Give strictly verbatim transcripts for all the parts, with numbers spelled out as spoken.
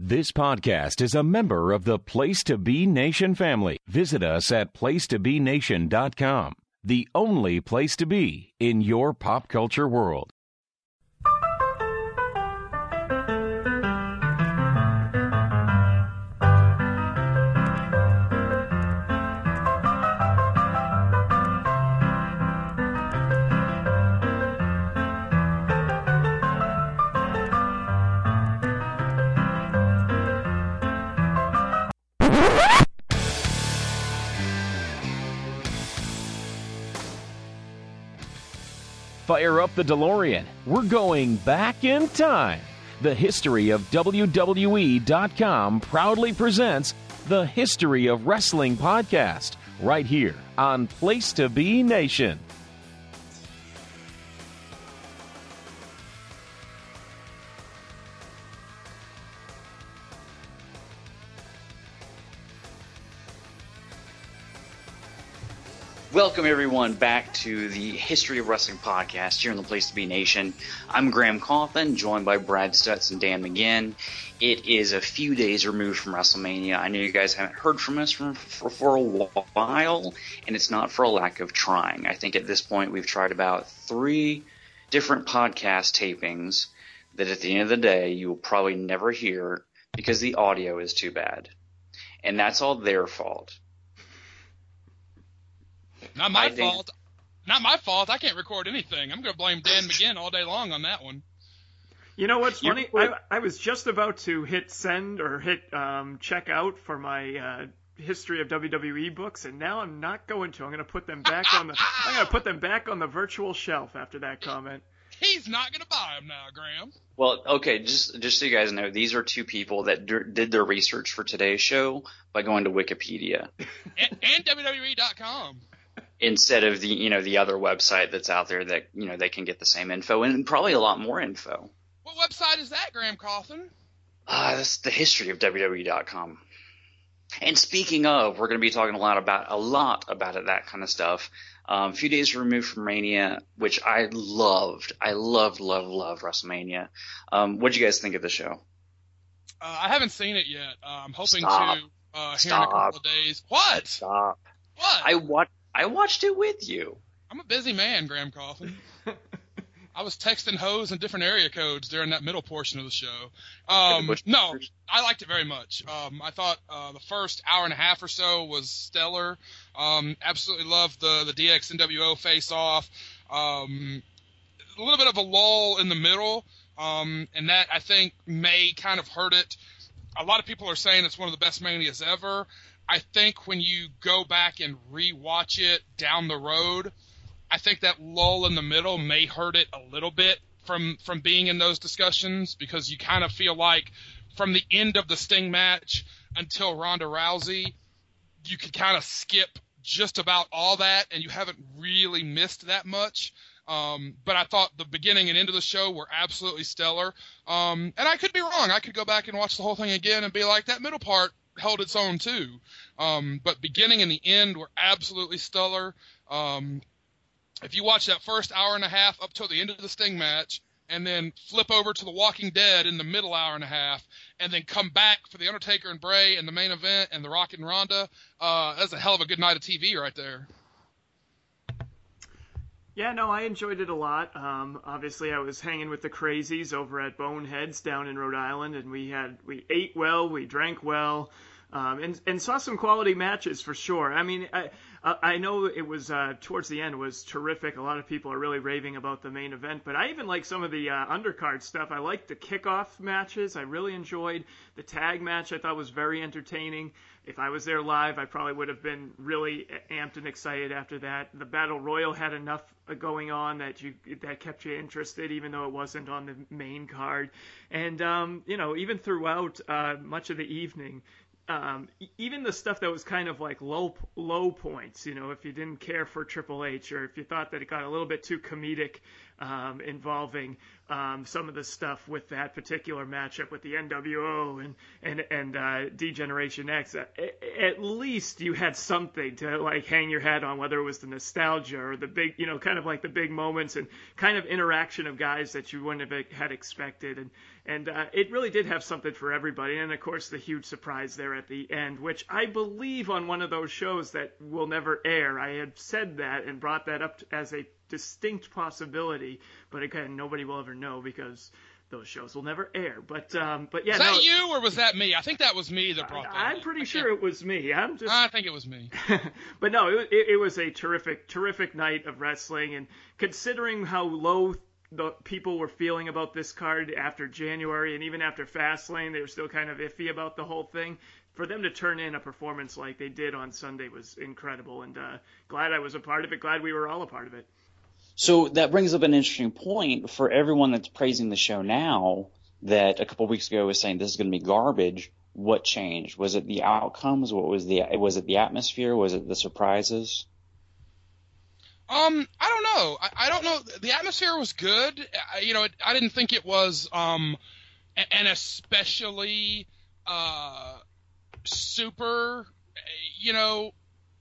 This podcast is a member of the Place to Be Nation family. Visit us at place to be nation dot com, the only place to be in your pop culture world. Fire up the DeLorean. We're going back in time. The History of W W E dot com proudly presents the History of Wrestling podcast right here on Place to Be Nation. Welcome, everyone, back to the History of Wrestling podcast here in the Place to Be Nation. I'm Graham Coffin, joined by Brad Stutz and Dan McGinn. It is a few days removed from WrestleMania. I know you guys haven't heard from us for, for, for a while, and it's not for a lack of trying. I think at this point we've tried about three different podcast tapings that at the end of the day you will probably never hear because the audio is too bad. And that's all their fault. Not my fault. Not my fault. I can't record anything. I'm going to blame Dan McGinn all day long on that one. You know what's funny? I, I was just about to hit send or hit um, check out for my uh, History of W W E books, and now I'm not going to. I'm going to put them back on the. I'm going to put them back on the virtual shelf after that comment. He's not going to buy them now, Graham. Well, okay, just just so you guys know, these are two people that d- did their research for today's show by going to Wikipedia and, and W W E dot com. Instead of the, you know, the other website that's out there that, you know, they can get the same info and probably a lot more info. What website is that, Graham Coffin? Uh, that's the history of W W E dot com. And speaking of, we're going to be talking a lot about a lot about it, that kind of stuff. Um, a few days removed from Mania, which I loved. I loved, loved, loved WrestleMania. Um, what did you guys think of the show? Uh, I haven't seen it yet. Uh, I'm hoping Stop. to uh, here Stop. in a couple of days. What? Stop. What? I watched. I watched it with you. I'm a busy man, Graham Coffin. I was texting hoes in different area codes during that middle portion of the show. Um, no, I liked it very much. Um, I thought uh, the first hour and a half or so was stellar. Um, absolutely loved the, the D X N W O face-off. Um, a little bit of a lull in the middle, um, and that, I think, may kind of hurt it. A lot of people are saying it's one of the best Manias ever. I think when you go back and re-watch it down the road, I think that lull in the middle may hurt it a little bit from, from being in those discussions, because you kind of feel like from the end of the Sting match until Ronda Rousey, you could kind of skip just about all that and you haven't really missed that much. Um, but I thought the beginning and end of the show were absolutely stellar. Um, and I could be wrong. I could go back and watch the whole thing again and be like, that middle part held its own too. Um, but beginning and the end were absolutely stellar. Um, if you watch that first hour and a half up till the end of the Sting match, and then flip over to The Walking Dead in the middle hour and a half, and then come back for The Undertaker and Bray and the main event and The Rock and Ronda, uh, that's a hell of a good night of T V right there. Yeah, no, I enjoyed it a lot. Um, obviously, I was hanging with the crazies over at Boneheads down in Rhode Island, and we had we ate well, we drank well, um, and and saw some quality matches for sure. I mean, I I know it was uh, towards the end was terrific. A lot of people are really raving about the main event, but I even like some of the uh, undercard stuff. I liked the kickoff matches. I really enjoyed the tag match. I thought was very entertaining. If I was there live, I probably would have been really amped and excited after that. The Battle Royal had enough going on that you that kept you interested, even though it wasn't on the main card. And um, you know, even throughout uh, much of the evening, um, even the stuff that was kind of like low low points, you know, if you didn't care for Triple H or if you thought that it got a little bit too comedic, um, involving um, some of the stuff with that particular matchup with the N W O and and and uh, D-Generation X. At least you had something to like hang your hat on, whether it was the nostalgia or the big, you know, kind of like the big moments and kind of interaction of guys that you wouldn't have had expected. And and uh, it really did have something for everybody. And of course, the huge surprise there at the end, which I believe on one of those shows that will never air. I had said that and brought that up as a distinct possibility, but again, nobody will ever know because those shows will never air. But um, but yeah, was that no, you or was that me? I think that was me that brought that. I'm up. pretty sure it was me. I'm just. I think it was me. But no, it, it, it was a terrific, terrific night of wrestling, and considering how low the people were feeling about this card after January and even after Fastlane, they were still kind of iffy about the whole thing. For them to turn in a performance like they did on Sunday was incredible, and uh, glad I was a part of it. Glad we were all a part of it. So that brings up an interesting point for everyone that's praising the show now that a couple of weeks ago was saying this is going to be garbage. What changed? Was it the outcomes? What was the was it the atmosphere? Was it the surprises? Um, I don't know. I, I don't know. The atmosphere was good. I, you know, it, I didn't think it was um, an especially uh, super, you know,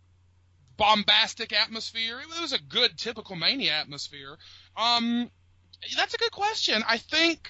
bombastic atmosphere. It was a good typical Mania atmosphere. Um, that's a good question. I think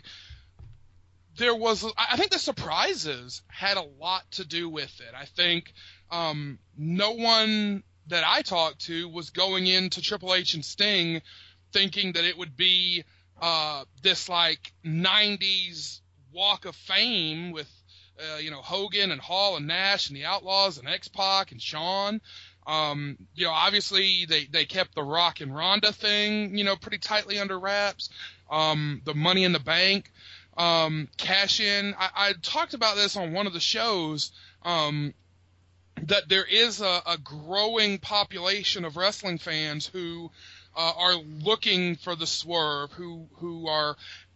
there was. I think the surprises had a lot to do with it. I think um, no one that I talked to was going into Triple H and Sting thinking that it would be uh, this like nineties Walk of Fame with uh, you know Hogan and Hall and Nash and the Outlaws and X-Pac and Shawn. Um, you know, obviously they, they kept the Rock and Ronda thing, you know, pretty tightly under wraps. Um, the Money in the Bank, um, cash in. I, I talked about this on one of the shows, um, that there is a, a growing population of wrestling fans who uh, are looking for the swerve, who who are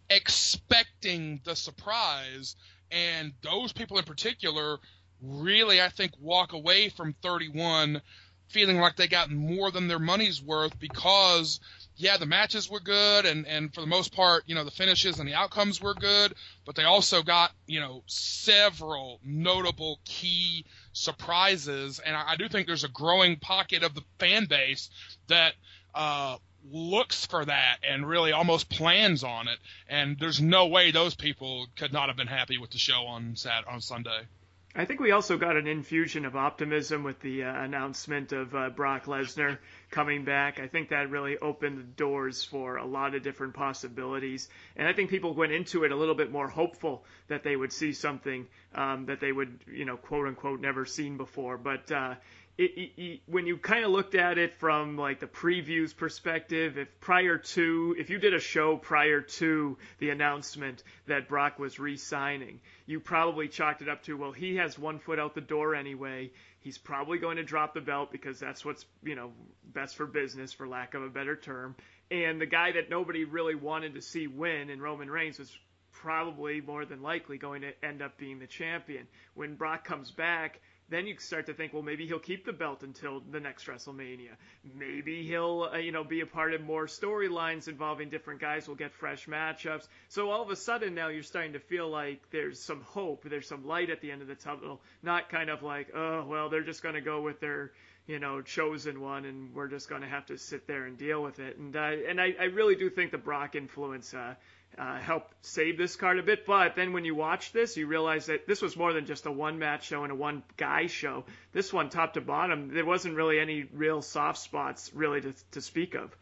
expecting the surprise, and those people in particular really, I think, walk away from thirty-one feeling like they got more than their money's worth because, yeah, the matches were good, and, and for the most part, you know, the finishes and the outcomes were good, but they also got, you know, several notable key surprises, and I, I do think there's a growing pocket of the fan base that uh, looks for that and really almost plans on it, and there's no way those people could not have been happy with the show on Sat on Sunday. I think we also got an infusion of optimism with the uh, announcement of uh, Brock Lesnar coming back. I think that really opened the doors for a lot of different possibilities. And I think people went into it a little bit more hopeful that they would see something um, that they would, you know, quote unquote, never seen before. But uh, it, it, it, when you kind of looked at it from like the previews perspective, if prior to, if you did a show prior to the announcement that Brock was re-signing, you probably chalked it up to, well, he has one foot out the door anyway. He's probably going to drop the belt because that's what's, you know, best for business, for lack of a better term. And the guy that nobody really wanted to see win in Roman Reigns was probably more than likely going to end up being the champion. When Brock comes back, then you start to think, well, maybe he'll keep the belt until the next WrestleMania. Maybe he'll, uh, you know, be a part of more storylines involving different guys. We'll get fresh matchups. So all of a sudden now you're starting to feel like there's some hope. There's some light at the end of the tunnel. Not kind of like, oh, well, they're just going to go with their, you know, chosen one, and we're just going to have to sit there and deal with it. And uh, and I, I really do think the Brock influence uh, uh, helped save this card a bit. But then when you watch this, you realize that this was more than just a one-match show and a one-guy show. This one, top to bottom, there wasn't really any real soft spots really to, to speak of.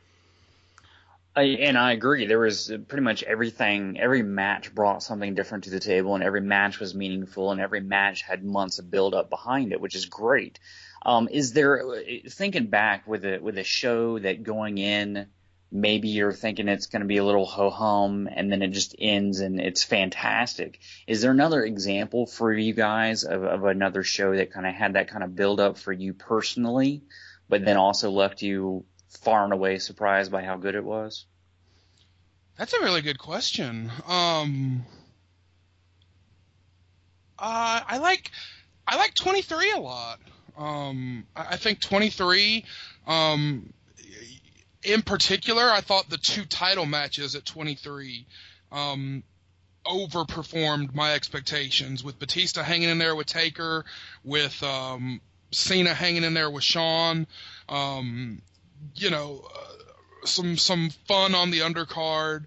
I, and I agree. There was pretty much everything. Every match brought something different to the table, and every match was meaningful, and every match had months of build-up behind it, which is great. Um, is there, thinking back with a with a show that going in, maybe you're thinking it's going to be a little ho-hum, and then it just ends and it's fantastic. Is there another example for you guys of, of another show that kind of had that kind of build-up for you personally, but then also left you far and away surprised by how good it was? That's a really good question. Um, uh, I like I like twenty-three a lot. Um, I think twenty-three, um, in particular, I thought the two title matches at twenty-three um, overperformed my expectations, with Batista hanging in there with Taker, with um, Cena hanging in there with Shawn. Um, you know, uh, some some fun on the undercard.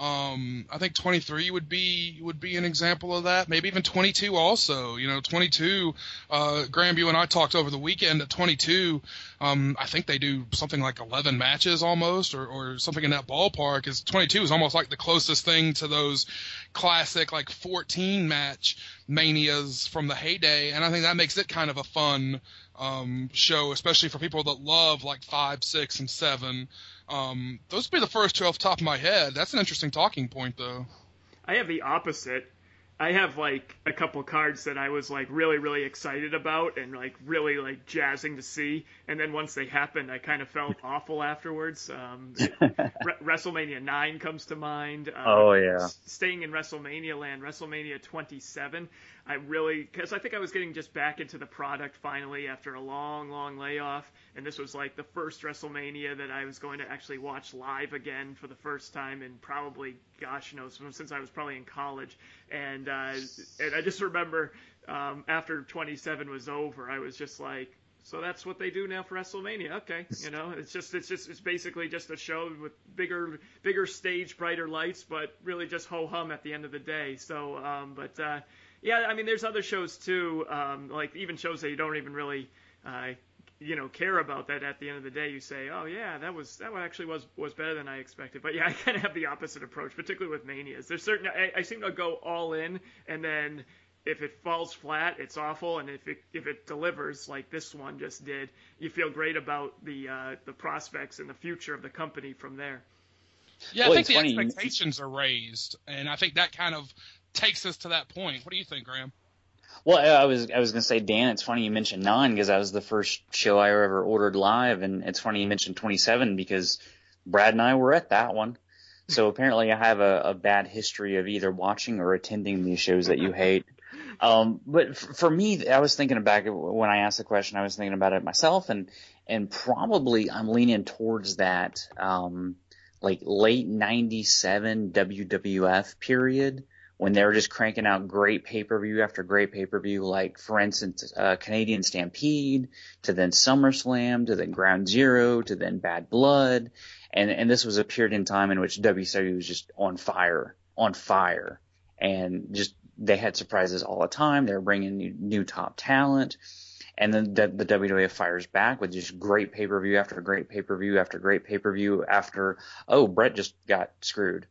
Um, I think twenty-three would be would be an example of that. Maybe even twenty-two also. You know, twenty-two. Uh, Graham, you and I talked over the weekend at twenty-two. Um, I think they do something like eleven matches almost, or, or something in that ballpark. Is twenty-two is almost like the closest thing to those classic like fourteen match manias from the heyday, and I think that makes it kind of a fun um, show, especially for people that love like five, six, and seven. Um, those would be the first two off the top of my head. That's an interesting talking point, though. I have the opposite. I have like a couple cards that I was like really, really excited about and like really like jazzing to see, and then once they happened, I kind of felt awful afterwards. Um, Re- WrestleMania nine comes to mind. Um, oh yeah. S- staying in WrestleMania land, WrestleMania twenty-seven. I really, because I think I was getting just back into the product finally after a long, long layoff, and this was like the first WrestleMania that I was going to actually watch live again for the first time in probably, gosh knows, since I was probably in college. And uh, and I just remember um, after twenty-seven was over, I was just like, so that's what they do now for WrestleMania. Okay, you know, it's just it's just it's basically just a show with bigger bigger stage, brighter lights, but really just ho hum at the end of the day. So, um, but. Uh, Yeah, I mean, there's other shows too, um, like even shows that you don't even really, uh, you know, care about. That at the end of the day, you say, oh yeah, that was that one actually was was better than I expected. But yeah, I kind of have the opposite approach, particularly with manias. There's certain I, I seem to go all in, and then if it falls flat, it's awful, and if it if it delivers like this one just did, you feel great about the uh, the prospects and the future of the company from there. Yeah, well, I think the funny. expectations are raised, and I think that kind of takes us to that point. What do you think, Graham? Well, I was I was gonna say, Dan, it's funny you mentioned nine because that was the first show I ever ordered live, and it's funny you mentioned twenty-seven because Brad and I were at that one. So apparently I have a, a bad history of either watching or attending these shows that you hate. Um, but f- for me, I was thinking back when I asked the question, I was thinking about it myself, and and probably I'm leaning towards that um, like late ninety-seven W W F period, when they were just cranking out great pay-per-view after great pay-per-view, like, for instance, uh, Canadian Stampede, to then SummerSlam, to then Ground Zero, to then Bad Blood. And, and this was a period in time in which W C W was just on fire, on fire. And just, they had surprises all the time. They were bringing new, new top talent. And then the, the W W F fires back with just great pay-per-view after great pay-per-view after great pay-per-view after, oh, Brett just got screwed.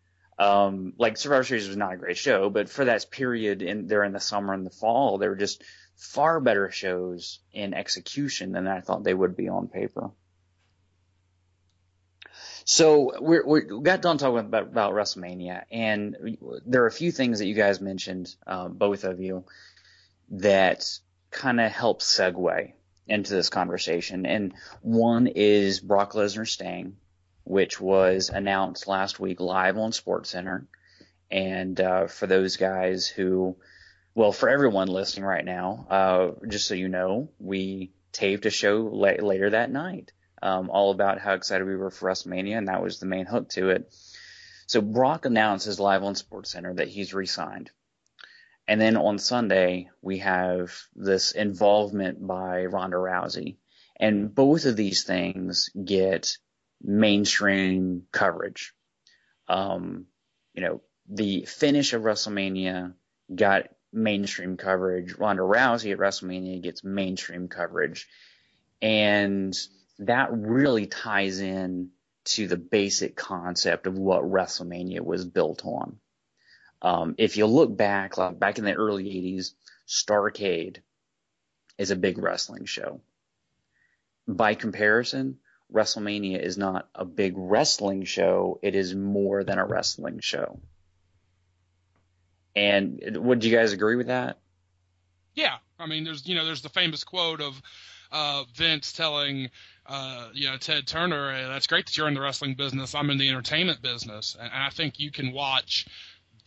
Um, like Survivor Series was not a great show, but for that period in there in the summer and the fall, they were just far better shows in execution than I thought they would be on paper. So we're, we're, we got done talking about, about WrestleMania, and there are a few things that you guys mentioned, uh, both of you, that kind of help segue into this conversation. And one is Brock Lesnar staying, which was announced last week live on SportsCenter. And uh, for those guys who, well, for everyone listening right now, uh, just so you know, we taped a show la- later that night, um, all about how excited we were for WrestleMania, and that was the main hook to it. So Brock announces live on SportsCenter that he's re-signed. And then on Sunday, we have this involvement by Ronda Rousey. And both of these things get mainstream coverage. Um, you know, the finish of WrestleMania got mainstream coverage. Ronda Rousey at WrestleMania gets mainstream coverage. And that really ties in to the basic concept of what WrestleMania was built on. Um, if you look back, like back in the early eighties, Starrcade is a big wrestling show. By comparison, WrestleMania is not a big wrestling show. It is more than a wrestling show. And would you guys agree with that? Yeah. I mean, there's, you know, there's the famous quote of uh, Vince telling, uh, you know, Ted Turner, hey, that's great that you're in the wrestling business. I'm in the entertainment business. And I think you can watch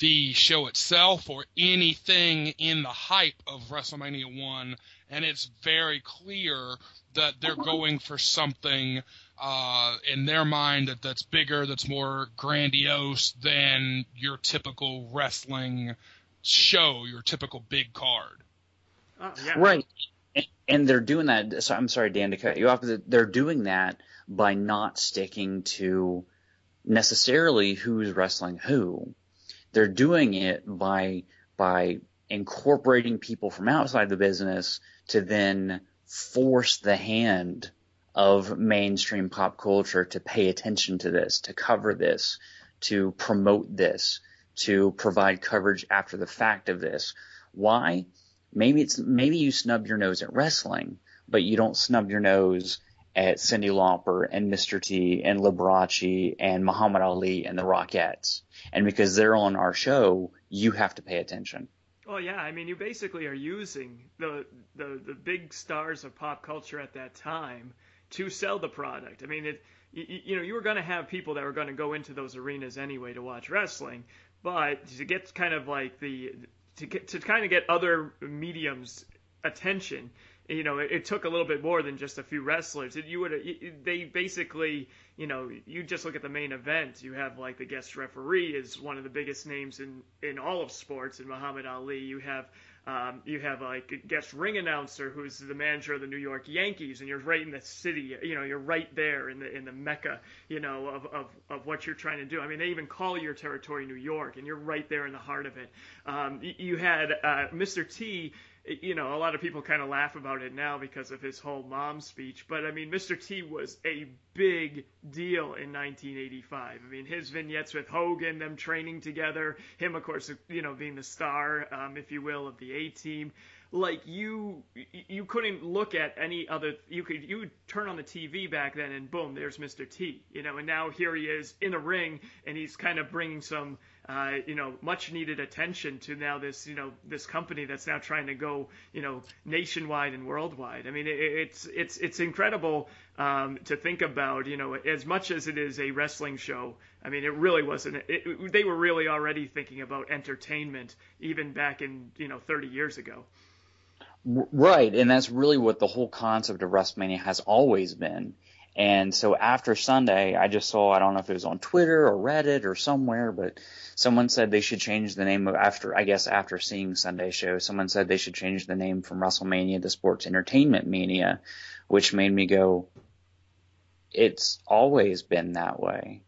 the show itself or anything in the hype of WrestleMania one, and it's very clear that they're going for something uh, in their mind that, that's bigger, that's more grandiose than your typical wrestling show, your typical big card. Oh, yeah. Right. And, and they're doing that. So I'm sorry, Dan, to cut you off. They're doing that by not sticking to necessarily who's wrestling who. They're doing it by by incorporating people from outside the business to then force the hand of mainstream pop culture to pay attention to this, to cover this, to promote this, to provide coverage after the fact of this. Why? Maybe it's maybe you snub your nose at wrestling, but you don't snub your nose at Cyndi Lauper and Mister T and Liberace and Muhammad Ali and the Rockettes. And because they're on our show, you have to pay attention. Well, yeah, I mean, you basically are using the, the the big stars of pop culture at that time to sell the product. I mean, it you, you know, you were going to have people that were going to go into those arenas anyway to watch wrestling, but to get kind of like the to get to kind of get other mediums' attention, you know, it, it took a little bit more than just a few wrestlers. It, you would they basically, you know, you just look at the main event. You have like the guest referee is one of the biggest names in, in all of sports, in Muhammad Ali. You have um, you have like a guest ring announcer who's the manager of the New York Yankees, and you're right in the city. You know, you're right there in the in the mecca, you know, of, of, of what you're trying to do. I mean, they even call your territory New York, and you're right there in the heart of it. Um, you had uh, Mister T. You know, a lot of people kind of laugh about it now because of his whole mom speech. But, I mean, Mister T was a big deal in nineteen eighty-five. I mean, his vignettes with Hogan, them training together, him, of course, you know, being the star, um, if you will, of the A-Team. Like, you you couldn't look at any other – you could you would turn on the T V back then and, boom, there's Mister T. You know, and now here he is in a ring, and he's kind of bringing some – Uh, you know, much needed attention to now this, you know, this company that's now trying to go, you know, nationwide and worldwide. I mean, it, it's it's it's incredible um, to think about, you know, as much as it is a wrestling show. I mean, it really wasn't. It, it, they were really already thinking about entertainment even back in, you know, thirty years ago. Right, and that's really what the whole concept of WrestleMania has always been. And so after Sunday, I just saw, I don't know if it was on Twitter or Reddit or somewhere, but someone said they should change the name of after, I guess after seeing Sunday's show, someone said they should change the name from WrestleMania to Sports Entertainment Mania, which made me go, it's always been that way.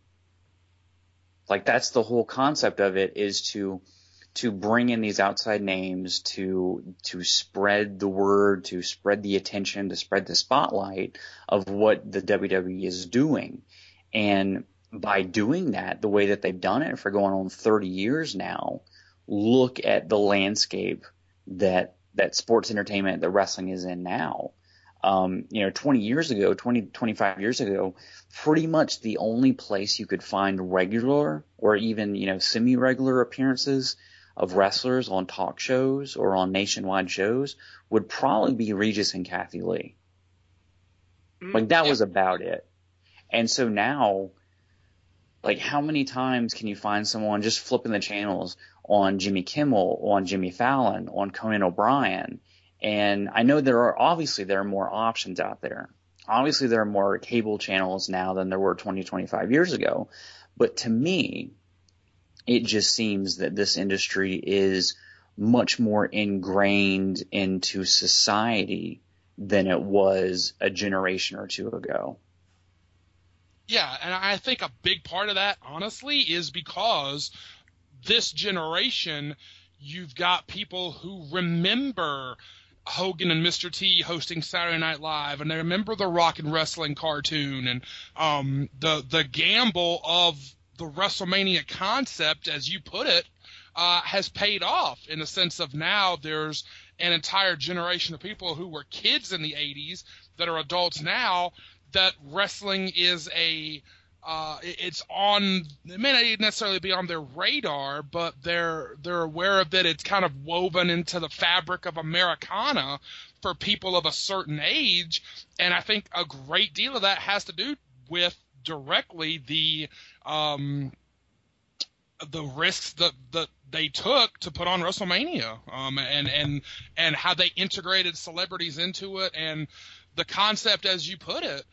Like, that's the whole concept of it, is to to bring in these outside names, to to spread the word, to spread the attention, to spread the spotlight of what the W W E is doing. And by doing that, the way that they've done it for going on thirty years now, look at the landscape that that sports entertainment, that wrestling is in now. Um, you know, twenty years ago, twenty, twenty-five years ago, pretty much the only place you could find regular or even, you know, semi-regular appearances of wrestlers on talk shows or on nationwide shows would probably be Regis and Kathy Lee. Like, that was about it. And so now, like, how many times can you find someone just flipping the channels on Jimmy Kimmel, on Jimmy Fallon, on Conan O'Brien? And I know there are, obviously, there are more options out there. Obviously, there are more cable channels now than there were twenty, twenty-five years ago. But to me, it just seems that this industry is much more ingrained into society than it was a generation or two ago. Yeah, and I think a big part of that, honestly, is because this generation, you've got people who remember Hogan and Mister T hosting Saturday Night Live, and they remember the Rock and Wrestling cartoon, and um, the the gamble of the WrestleMania concept, as you put it, uh, has paid off in the sense of now there's an entire generation of people who were kids in the eighties that are adults now, that wrestling is a uh, it's on, it may not necessarily be on their radar, but they're they're aware of it. It's kind of woven into the fabric of Americana for people of a certain age, and I think a great deal of that has to do with directly the um, the risks that that they took to put on WrestleMania, um, and and and how they integrated celebrities into it, and the concept, as you put it,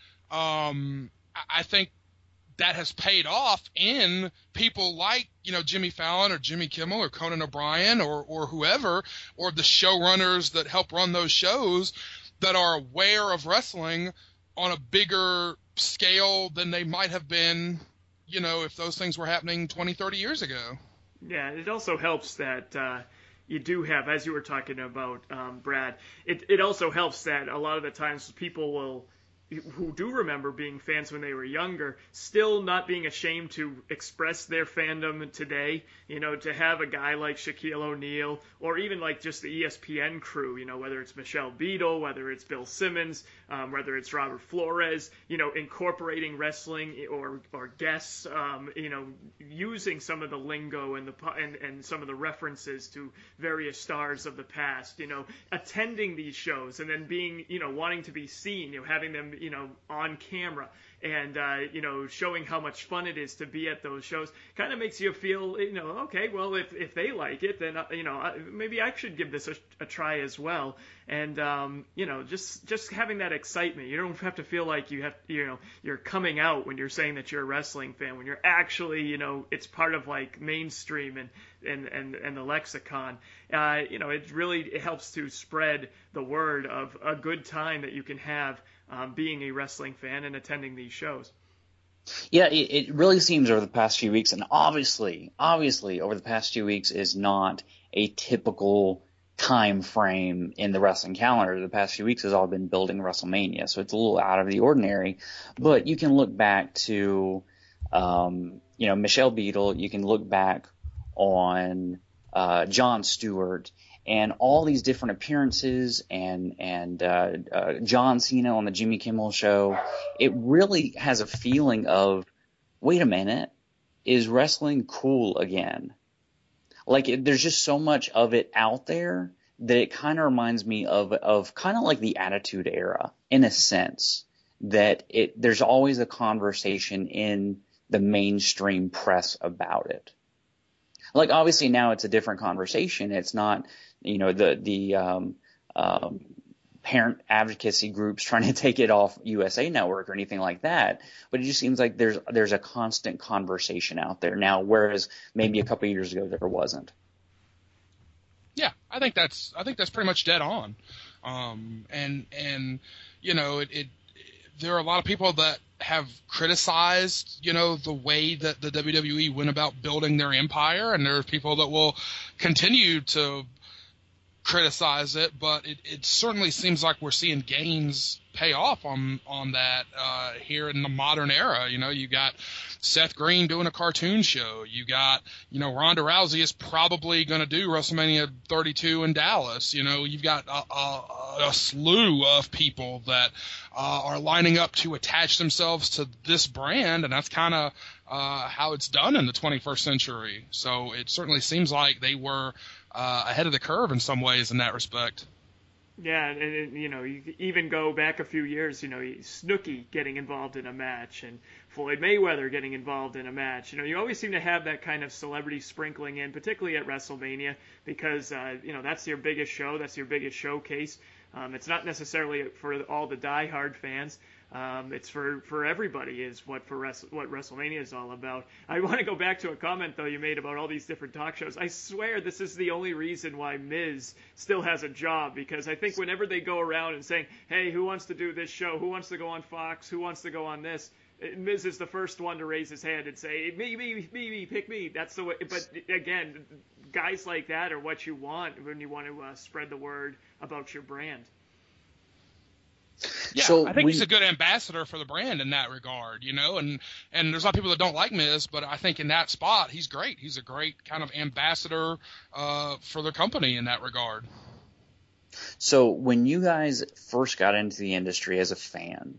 um, I think that has paid off in people like, you know, Jimmy Fallon or Jimmy Kimmel or Conan O'Brien or or whoever, or the showrunners that help run those shows that are aware of wrestling on a bigger scale than they might have been, you know, if those things were happening twenty, thirty years ago. Yeah, it also helps that uh, you do have, as you were talking about, um, Brad, it, it also helps that a lot of the times people will, who do remember being fans when they were younger, still not being ashamed to express their fandom today. You know, to have a guy like Shaquille O'Neal, or even like just the E S P N crew, you know, whether it's Michelle Beadle, whether it's Bill Simmons, um, whether it's Robert Flores, you know, incorporating wrestling or or guests, um, you know, using some of the lingo and the and, and some of the references to various stars of the past, you know, attending these shows and then being, you know, wanting to be seen, you know, having them, you know, on camera and, uh, you know, showing how much fun it is to be at those shows kind of makes you feel, you know, okay, well, if, if they like it, then, uh, you know, maybe I should give this a, a try as well. And, um, you know, just, just having that excitement. You don't have to feel like you have, you know, you're coming out when you're saying that you're a wrestling fan, when you're actually, you know, it's part of like mainstream and, and, and, and the lexicon. Uh, you know, it really it helps to spread the word of a good time that you can have um, being a wrestling fan and attending these shows. Yeah, it, it really seems over the past few weeks, and obviously, obviously over the past few weeks is not a typical time frame in the wrestling calendar. The past few weeks has all been building WrestleMania, so it's a little out of the ordinary. But you can look back to, um, you know, Michelle Beadle. You can look back on uh, Jon Stewart and all these different appearances, and and uh, uh, John Cena on the Jimmy Kimmel Show. It really has a feeling of, wait a minute, is wrestling cool again? Like, it, there's just so much of it out there that it kind of reminds me of of kind of like the Attitude Era, in a sense, that it there's always a conversation in the mainstream press about it. Like, obviously now it's a different conversation. It's not, you know, the the um, um, parent advocacy groups trying to take it off U S A Network or anything like that. But it just seems like there's there's a constant conversation out there now, whereas maybe a couple of years ago there wasn't. Yeah, I think that's I think that's pretty much dead on. Um, and and you know, it, it there are a lot of people that have criticized, you know, the way that the W W E went about building their empire, and there are people that will continue to criticize it, but it, it certainly seems like we're seeing gains pay off on on that uh, here in the modern era. You know, you got Seth Green doing a cartoon show. You got, you know, Ronda Rousey is probably going to do WrestleMania thirty-two in Dallas. You know, you've got a, a, a slew of people that uh, are lining up to attach themselves to this brand, and that's kind of uh, how it's done in the twenty-first century. So it certainly seems like they were uh, ahead of the curve in some ways in that respect. Yeah, and, and you know, you even go back a few years, you know, Snooki getting involved in a match and Floyd Mayweather getting involved in a match. You know, you always seem to have that kind of celebrity sprinkling in, particularly at WrestleMania, because, uh, you know, that's your biggest show, that's your biggest showcase. Um, it's not necessarily for all the diehard fans. Um, it's for, for everybody is what for res- what WrestleMania is all about. I want to go back to a comment, though, you made about all these different talk shows. I swear this is the only reason why Miz still has a job, because I think whenever they go around and saying, hey, who wants to do this show? Who wants to go on Fox? Who wants to go on this? Miz is the first one to raise his hand and say, me, me, me, me, pick me. That's the way. But again, guys like that are what you want when you want to uh, spread the word about your brand. Yeah, so I think we, he's a good ambassador for the brand in that regard, you know, and, and there's a lot of people that don't like Miz, but I think in that spot, he's great. He's a great kind of ambassador uh, for the company in that regard. So when you guys first got into the industry as a fan,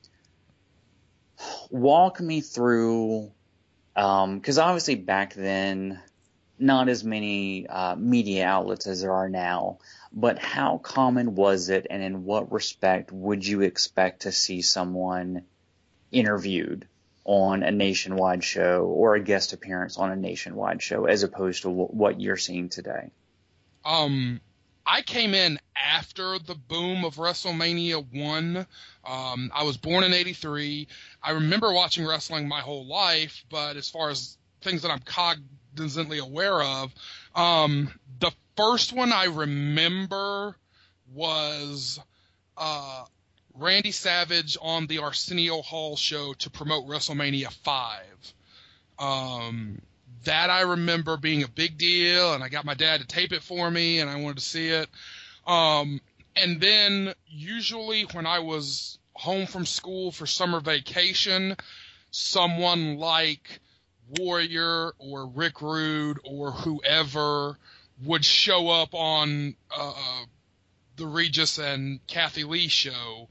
walk me through, because um, obviously back then, not as many uh, media outlets as there are now, but how common was it, and in what respect would you expect to see someone interviewed on a nationwide show or a guest appearance on a nationwide show as opposed to w- what you're seeing today? Um, I came in after the boom of WrestleMania one. Um, I was born in eighty-three. I remember watching wrestling my whole life, but as far as things that I'm cognizantly aware of, um, the first one I remember was uh, Randy Savage on the Arsenio Hall show to promote WrestleMania five. Um, that I remember being a big deal, and I got my dad to tape it for me, and I wanted to see it. Um, and then usually when I was home from school for summer vacation, someone like Warrior or Rick Rude or whoever would show up on uh, the Regis and Kathy Lee show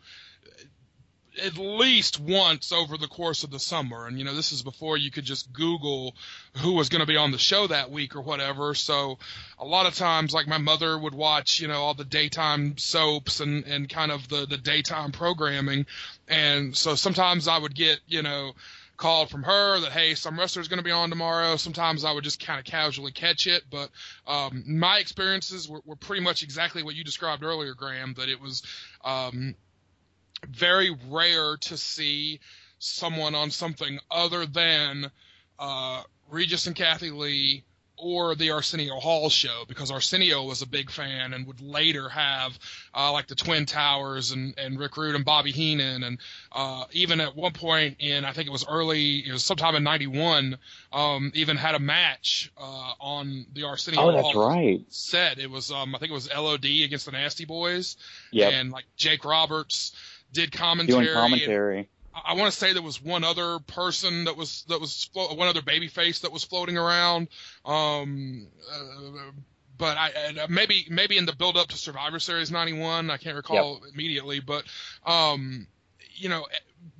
at least once over the course of the summer. And, you know, this is before you could just Google who was going to be on the show that week or whatever. So a lot of times, like, my mother would watch, you know, all the daytime soaps and, and kind of the, the daytime programming. And so sometimes I would get, you know, called from her that, hey, some wrestler's going to be on tomorrow. Sometimes I would just kind of casually catch it. But um, my experiences were, were pretty much exactly what you described earlier, Graham, that it was um, – very rare to see someone on something other than uh, Regis and Kathy Lee or the Arsenio Hall show, because Arsenio was a big fan and would later have uh, like the Twin Towers and, and Rick Rude and Bobby Heenan, and uh, even at one point in, I think it was early, it was sometime in ninety-one, um, even had a match uh, on the Arsenio oh, Hall that's right. set. It was, um, I think it was L O D against the Nasty Boys, yep. and like Jake Roberts did commentary. Doing commentary. I want to say there was one other person that was that was one other babyface that was floating around, um, uh, but I and maybe maybe in the build up to Survivor Series ninety-one, I can't recall yep. immediately, but um, you know,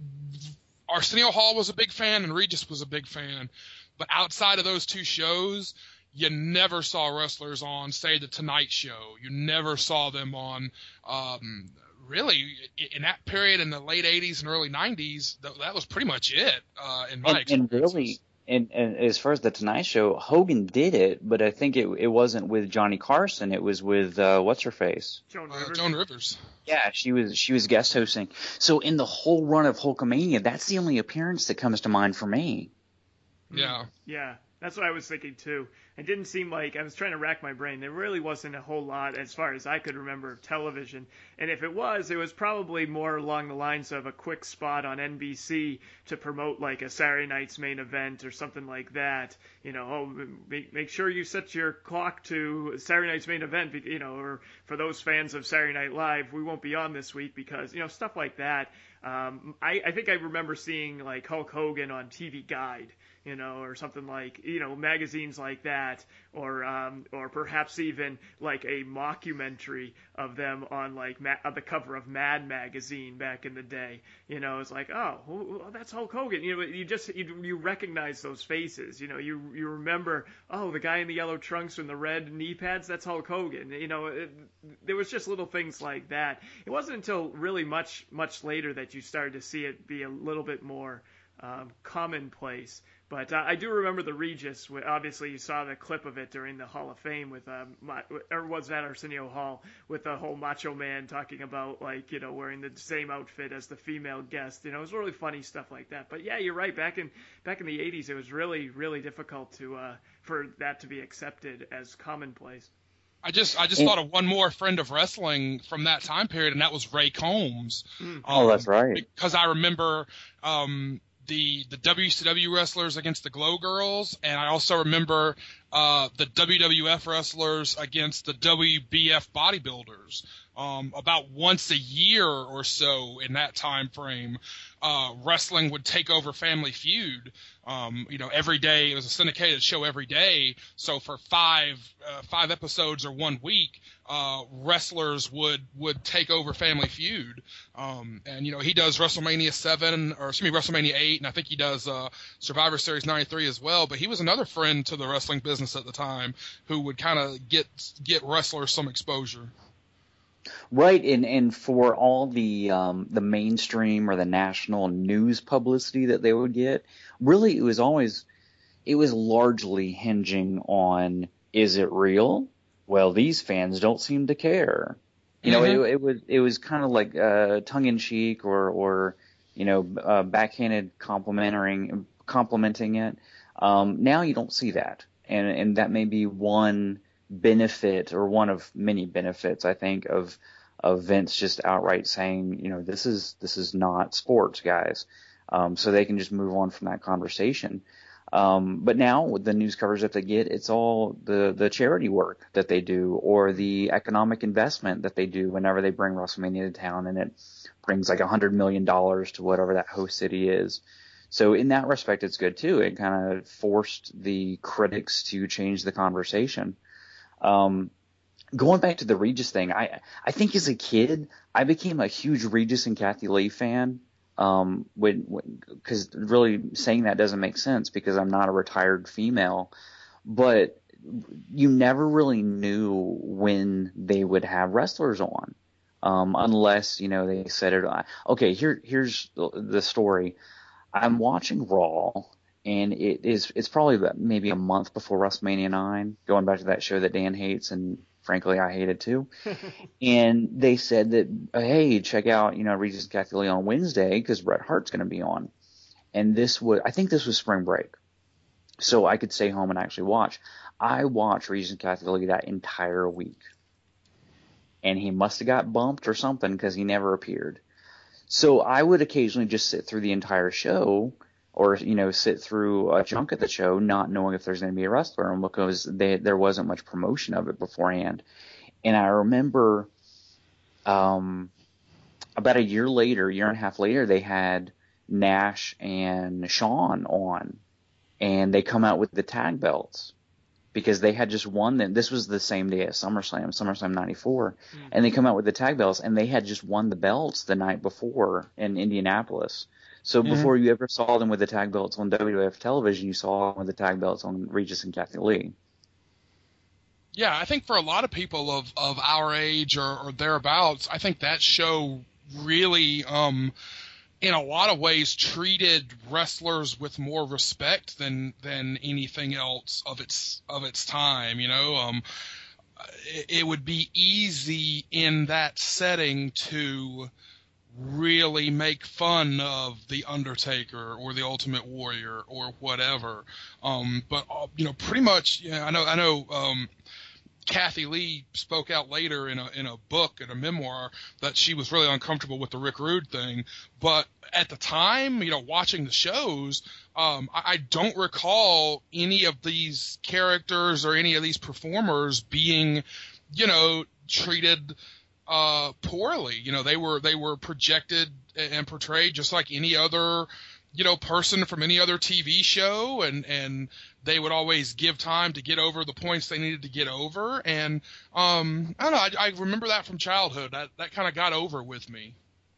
Arsenio Hall was a big fan and Regis was a big fan, but outside of those two shows, you never saw wrestlers on, say, the Tonight Show. You never saw them on. Um, Really, in that period in the late eighties and early nineties, that was pretty much it uh, in my and, experience. And really, and, and as far as the Tonight Show, Hogan did it, but I think it it wasn't with Johnny Carson. It was with uh, what's her face? Joan Rivers. Uh, Joan Rivers. Yeah, she was she was guest hosting. So in the whole run of Hulkamania, that's the only appearance that comes to mind for me. Yeah. Yeah. That's what I was thinking, too. It didn't seem like – I was trying to rack my brain. There really wasn't a whole lot as far as I could remember of television. And if it was, it was probably more along the lines of a quick spot on N B C to promote like a Saturday Night's Main Event or something like that. You know, oh, make, make sure you set your clock to Saturday Night's Main Event, you know, or for those fans of Saturday Night Live, we won't be on this week because, you know, stuff like that. Um, I, I think I remember seeing like Hulk Hogan on T V Guide, you know, or something like, you know, magazines like that, or um, or perhaps even like a mockumentary of them on like ma- on the cover of Mad magazine back in the day. You know, it's like, oh, well, that's Hulk Hogan. You know, you just you, you recognize those faces. You know, you you remember, oh, the guy in the yellow trunks and the red knee pads, that's Hulk Hogan. You know, it, there was just little things like that. It wasn't until really much much later that you started to see it be a little bit more um, commonplace. But uh, I do remember the Regis. Obviously, you saw the clip of it during the Hall of Fame with, um, or was that Arsenio Hall, with the whole Macho Man talking about, like, you know, wearing the same outfit as the female guest. You know, it was really funny stuff like that. But yeah, you're right. Back in back in the eighties, it was really, really difficult to uh, for that to be accepted as commonplace. I just I just thought of one more friend of wrestling from that time period, and that was Ray Combs. Mm. Um, oh, that's right. Because I remember um, the the W C W wrestlers against the Glow Girls, and I also remember uh, the W W F wrestlers against the W B F bodybuilders. Um, about once a year or so in that time frame, uh, wrestling would take over Family Feud. Um, you know, every day it was a syndicated show every day. So for five uh, five episodes or one week, uh, wrestlers would would take over Family Feud. Um, and you know, he does WrestleMania seven, or excuse me, WrestleMania eight, and I think he does uh, Survivor Series ninety-three as well. But he was another friend to the wrestling business at the time who would kind of get get wrestlers some exposure. Right, and and for all the um, the mainstream or the national news publicity that they would get, really it was always it was largely hinging on, is it real? Well, these fans don't seem to care. You know, mm-hmm. it, it was it was kind of like uh, tongue in cheek or or you know uh, backhanded complimenting complimenting it. Um, now you don't see that, and and that may be one benefit or one of many benefits, I think, of of Vince just outright saying, you know, this is this is not sports, guys, um, so they can just move on from that conversation. Um, but now with the news coverage that they get, it's all the the charity work that they do or the economic investment that they do whenever they bring WrestleMania to town, and it brings like a hundred million dollars to whatever that host city is. So in that respect, it's good too. It kind of forced the critics to change the conversation. Um, going back to the Regis thing, I, I think as a kid, I became a huge Regis and Kathy Lee fan. Um, when, when, cause really saying that doesn't make sense because I'm not a retired female, but you never really knew when they would have wrestlers on. Um, unless, you know, they said it. Okay, here, here's the story. I'm watching Raw, and it is it's probably about maybe a month before WrestleMania nine, going back to that show that Dan hates, and frankly I hated too. And they said that, hey, check out, you know, Regis and Kathy Lee on Wednesday because Bret Hart's going to be on. And this was, I think this was spring break, so I could stay home and actually watch. I watched Regis and Kathy Lee that entire week, and he must have got bumped or something because he never appeared. So I would occasionally just sit through the entire show or, you know, sit through a chunk of the show not knowing if there's going to be a wrestler on because they, there wasn't much promotion of it beforehand. And I remember um, about a year later, year and a half later, they had Nash and Shawn on, and they come out with the tag belts. Because they had just won them. This was the same day as SummerSlam, SummerSlam ninety-four. Mm-hmm. And they come out with the tag belts, and they had just won the belts the night before in Indianapolis. So mm-hmm. before you ever saw them with the tag belts on W W F television, you saw them with the tag belts on Regis and Kathy Lee. Yeah, I think for a lot of people of, of our age or, or thereabouts, I think that show really um, – in a lot of ways treated wrestlers with more respect than than anything else of its of its time. You know, um, it, it would be easy in that setting to really make fun of the Undertaker or the Ultimate Warrior or whatever. Um, but uh, you know, pretty much, yeah, I know I know. Um, Kathy Lee spoke out later in a in a book, in a memoir, that she was really uncomfortable with the Rick Rude thing. But at the time, you know, watching the shows, um, I, I don't recall any of these characters or any of these performers being, you know, treated uh, poorly. You know, they were they were projected and portrayed just like any other, you know, person from any other T V show, and, and they would always give time to get over the points they needed to get over. And, um, I don't know, I, I remember that from childhood. That, that kind of got over with me.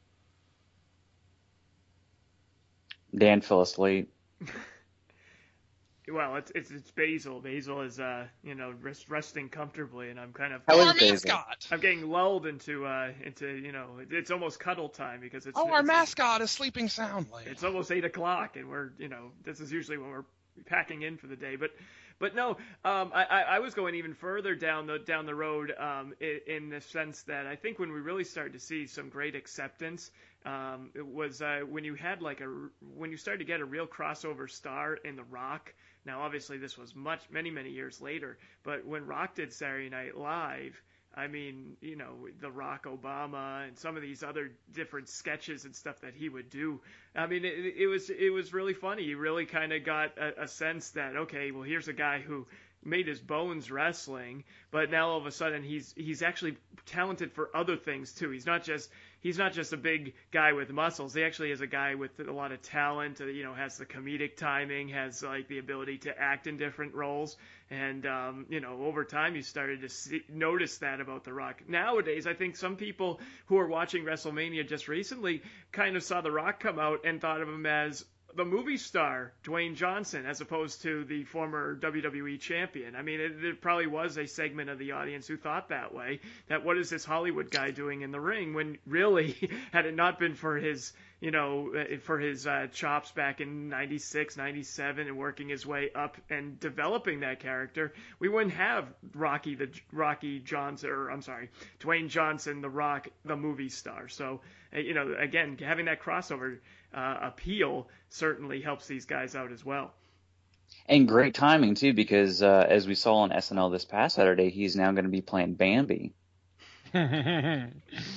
Dan fell asleep. Well, it's, it's, it's Basil. Basil is, uh, you know, rest, resting comfortably, and I'm kind of, oh, our mascot. I'm getting lulled into, uh, into, you know, it's almost cuddle time because it's, oh, it's, our it's, mascot is sleeping soundly. It's almost eight o'clock, and we're, you know, this is usually when we're packing in for the day, but, but no, um, I, I was going even further down the down the road, um, in, in the sense that I think when we really started to see some great acceptance, um, it was uh, when you had like a when you started to get a real crossover star in The Rock. Now, obviously, this was much many many years later, but when Rock did Saturday Night Live, I mean, you know, the Rock Obama and some of these other different sketches and stuff that he would do. I mean, it, it was it was really funny. You really kind of got a, a sense that, okay, well, here's a guy who made his bones wrestling, but now all of a sudden he's he's actually talented for other things too. He's not just he's not just a big guy with muscles. He actually is a guy with a lot of talent. Uh, you know, has the comedic timing, has like the ability to act in different roles. And, um, you know, over time you started to see, notice that about The Rock. Nowadays, I think some people who are watching WrestleMania just recently kind of saw The Rock come out and thought of him as the movie star Dwayne Johnson as opposed to the former W W E champion. I mean, it, it probably was a segment of the audience who thought that way, that what is this Hollywood guy doing in the ring, when really, had it not been for his, you know, for his uh, chops back in ninety-six, ninety-seven and working his way up and developing that character, we wouldn't have Rocky the Rocky Johnson, or I'm sorry, Dwayne Johnson, the Rock, the movie star. So, you know, again, having that crossover uh, appeal certainly helps these guys out as well. And great timing too, because uh, as we saw on S N L this past Saturday, he's now going to be playing Bambi. But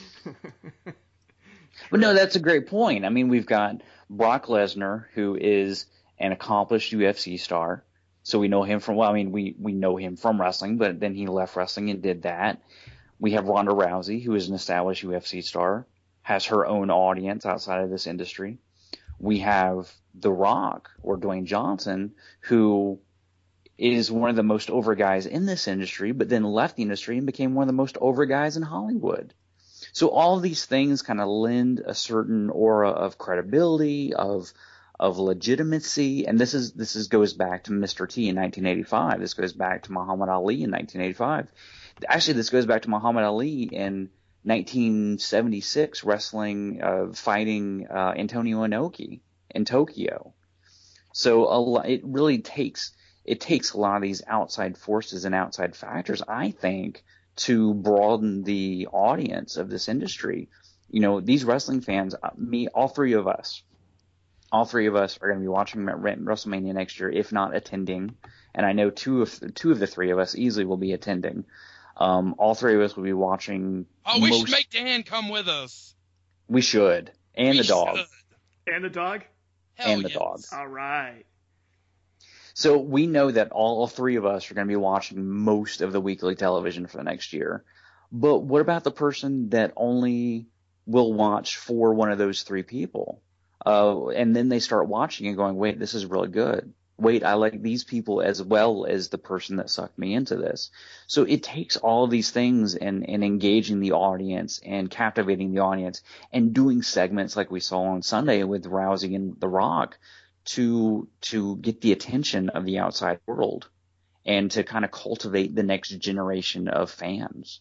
no, that's a great point. I mean, we've got Brock Lesnar, who is an accomplished U F C star. So we know him from, well, I mean, we, we know him from wrestling, but then he left wrestling and did that. We have Ronda Rousey, who is an established U F C star, has her own audience outside of this industry. We have The Rock, or Dwayne Johnson, who is one of the most over guys in this industry, but then left the industry and became one of the most over guys in Hollywood. So all of these things kind of lend a certain aura of credibility, of of legitimacy, and this is this is goes back to Mister T in nineteen eighty-five. This goes back to Muhammad Ali in nineteen eighty-five. Actually, this goes back to Muhammad Ali in nineteen seventy-six, wrestling, uh, fighting uh, Antonio Inoki in Tokyo. So a lot, it really takes it takes a lot of these outside forces and outside factors, I think, to broaden the audience of this industry. You know, these wrestling fans, me, all three of us, all three of us are going to be watching WrestleMania next year, if not attending. And I know two of two of the three of us easily will be attending. Um, all three of us will be watching. Oh, we most... should make Dan come with us. We should. And we the dog. Should. And the dog? Hell and the yes. dog. All right. So we know that all three of us are going to be watching most of the weekly television for the next year. But what about the person that only will watch for one of those three people? Uh, and then they start watching and going, wait, this is really good. Wait, I like these people as well as the person that sucked me into this. So it takes all of these things and, and engaging the audience and captivating the audience and doing segments like we saw on Sunday with Rousey and The Rock to to get the attention of the outside world and to kind of cultivate the next generation of fans.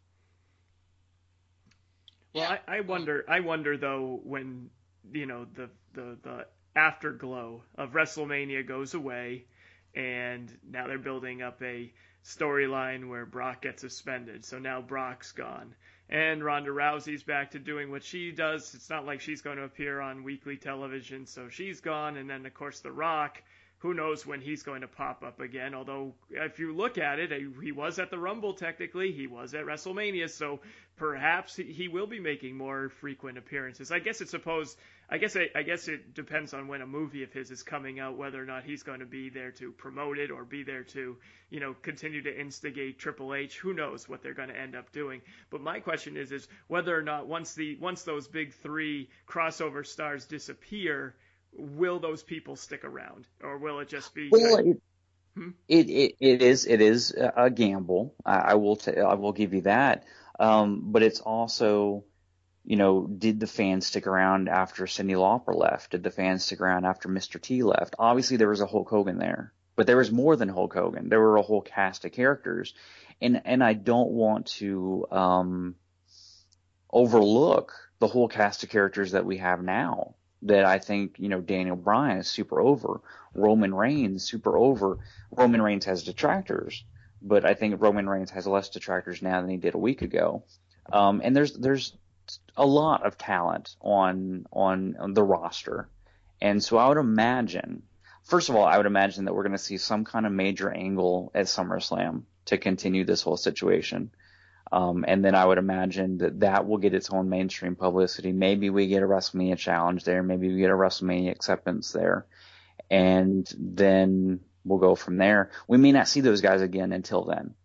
Well, I, I wonder, I wonder though, when, you know, the, the, the afterglow of WrestleMania goes away, and now they're building up a storyline where Brock gets suspended. So now Brock's gone, and Ronda Rousey's back to doing what she does. It's not like she's going to appear on weekly television, so she's gone. And then, of course, The Rock, who knows when he's going to pop up again. Although, if you look at it, he was at the Rumble technically. He was at WrestleMania, so perhaps he will be making more frequent appearances. I guess it's supposed. I guess I, I guess it depends on when a movie of his is coming out, whether or not he's going to be there to promote it or be there to, you know, continue to instigate Triple H. Who knows what they're going to end up doing? But my question is, is whether or not once the once those big three crossover stars disappear, will those people stick around, or will it just be? Well, it, hmm? it, it it is it is a gamble. I, I will t- I will give you that. Um, but it's also, you know, did the fans stick around after Cyndi Lauper left? Did the fans stick around after Mister T left? Obviously, there was a Hulk Hogan there, but there was more than Hulk Hogan. There were a whole cast of characters, and and I don't want to um, overlook the whole cast of characters that we have now. That I think, you know, Daniel Bryan is super over. Roman Reigns super over. Roman Reigns has detractors, but I think Roman Reigns has less detractors now than he did a week ago. Um, and there's there's a lot of talent on, on on the roster, and so I would imagine, first of all, I would imagine that we're going to see some kind of major angle at SummerSlam to continue this whole situation. Um, and then I would imagine that that will get its own mainstream publicity. Maybe we get a WrestleMania challenge there. Maybe we get a WrestleMania acceptance there. And then we'll go from there. We may not see those guys again until then.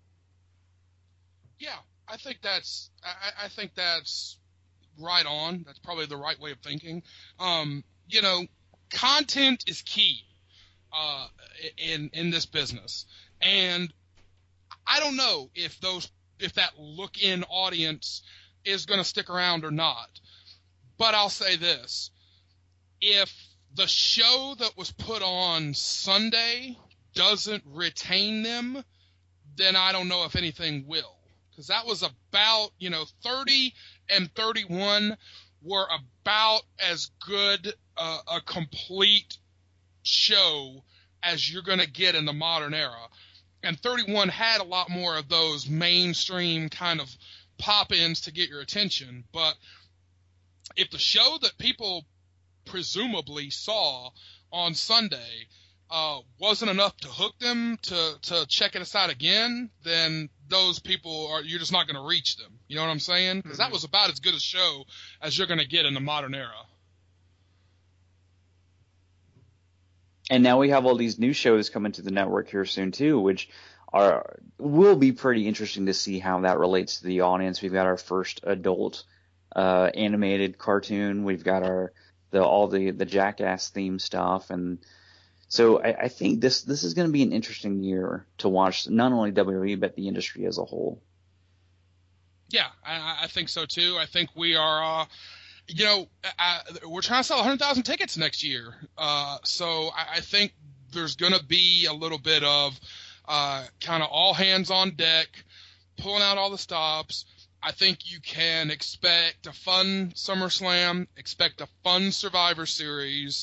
Yeah, I think that's I, I think that's right on. That's probably the right way of thinking. Um, you know, content is key uh, in in this business. And I don't know if those if that look-in audience is going to stick around or not. But I'll say this. If the show that was put on Sunday doesn't retain them, then I don't know if anything will. Because that was about, you know, thirty and thirty-one were about as good uh, a complete show as you're going to get in the modern era. And thirty-one had a lot more of those mainstream kind of pop-ins to get your attention. But if the show that people presumably saw on Sunday uh, wasn't enough to hook them to, to check it aside again, then those people are, you're just not going to reach them. You know what I'm saying? Because mm-hmm. that was about as good a show as you're going to get in the modern era. And now we have all these new shows coming to the network here soon too, which are will be pretty interesting to see how that relates to the audience. We've got our first adult uh, animated cartoon. We've got our the all the the Jackass theme stuff, and so I, I think this this is going to be an interesting year to watch not only W W E but the industry as a whole. Yeah, I, I think so too. I think we are. Uh, You know, I, we're trying to sell one hundred thousand tickets next year. Uh, so I, I think there's going to be a little bit of uh, kind of all hands on deck, pulling out all the stops. I think you can expect a fun SummerSlam, expect a fun Survivor Series.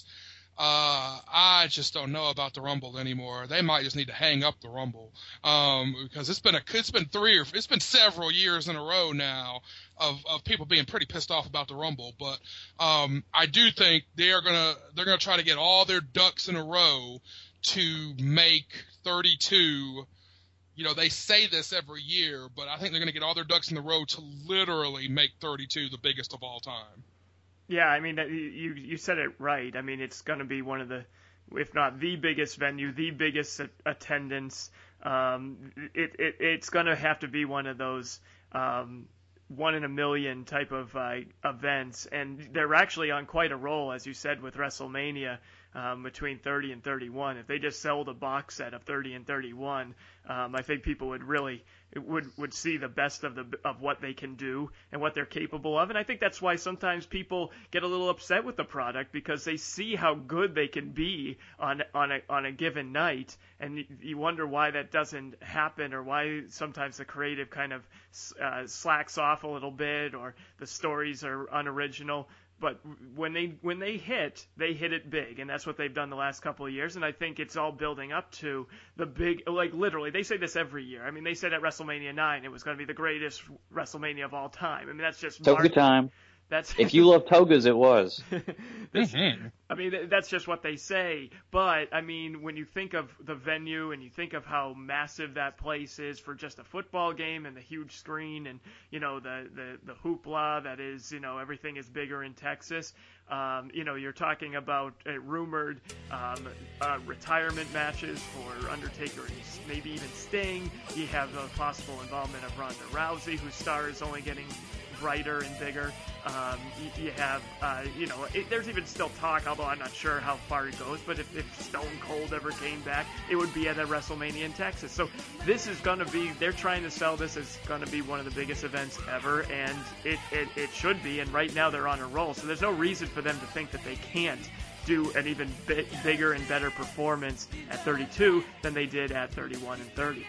Uh, I just don't know about the Rumble anymore. They might just need to hang up the Rumble, um, because it's been a, it's been three or, it's been several years in a row now of, of people being pretty pissed off about the Rumble. But, um, I do think they are gonna, they're gonna try to get all their ducks in a row to make thirty-two. You know, they say this every year, but I think they're gonna get all their ducks in the row to literally make thirty-two the biggest of all time. Yeah, I mean, you you said it right. I mean, it's going to be one of the, if not the biggest venue, the biggest attendance. Um, it, it it's going to have to be one of those um, one in a million type of uh, events, and they're actually on quite a roll, as you said, with WrestleMania. Um, between thirty and thirty-one, if they just sold a box set of thirty and thirty-one, um, I think people would really would would see the best of the of what they can do and what they're capable of. And I think that's why sometimes people get a little upset with the product, because they see how good they can be on on a on a given night, and you wonder why that doesn't happen, or why sometimes the creative kind of uh, slacks off a little bit, or the stories are unoriginal. But when they when they hit, they hit it big, and that's what they've done the last couple of years. And I think it's all building up to the big, like literally, they say this every year. I mean, they said at WrestleMania nine it was going to be the greatest WrestleMania of all time. I mean, that's just toga time. That's if you love togas, it was. mm-hmm. I mean, that's just what they say. But I mean, when you think of the venue and you think of how massive that place is for just a football game and the huge screen and you know the the, the hoopla that is, you know, everything is bigger in Texas. Um, you know, you're talking about uh, rumored um, uh, retirement matches for Undertaker and maybe even Sting. You have the possible involvement of Ronda Rousey, whose star is only getting brighter and bigger. Um, you, you have, uh, you know, it, there's even still talk, although I'm not sure how far it goes, but if, if Stone Cold ever came back, it would be at a WrestleMania in Texas. So this is going to be, they're trying to sell this as going to be one of the biggest events ever, and it, it, it should be, and right now they're on a roll, so there's no reason for them to think that they can't do an even bit bigger and better performance at thirty-two than they did at thirty-one and thirty.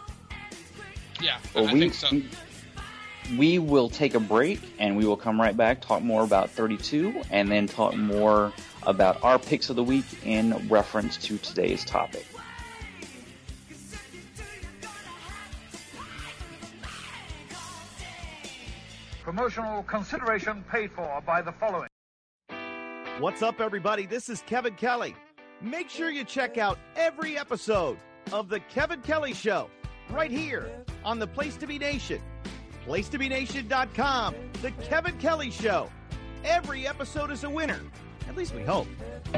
Yeah, well, I we, think so. We will take a break, and we will come right back, talk more about thirty-two, and then talk more about our picks of the week in reference to today's topic. Promotional consideration paid for by the following. What's up, everybody? This is Kevin Kelly. Make sure you check out every episode of The Kevin Kelly Show right here on the Place to Be Nation. place to be nation dot com, The Kevin Kelly Show. Every episode is a winner. At least we hope.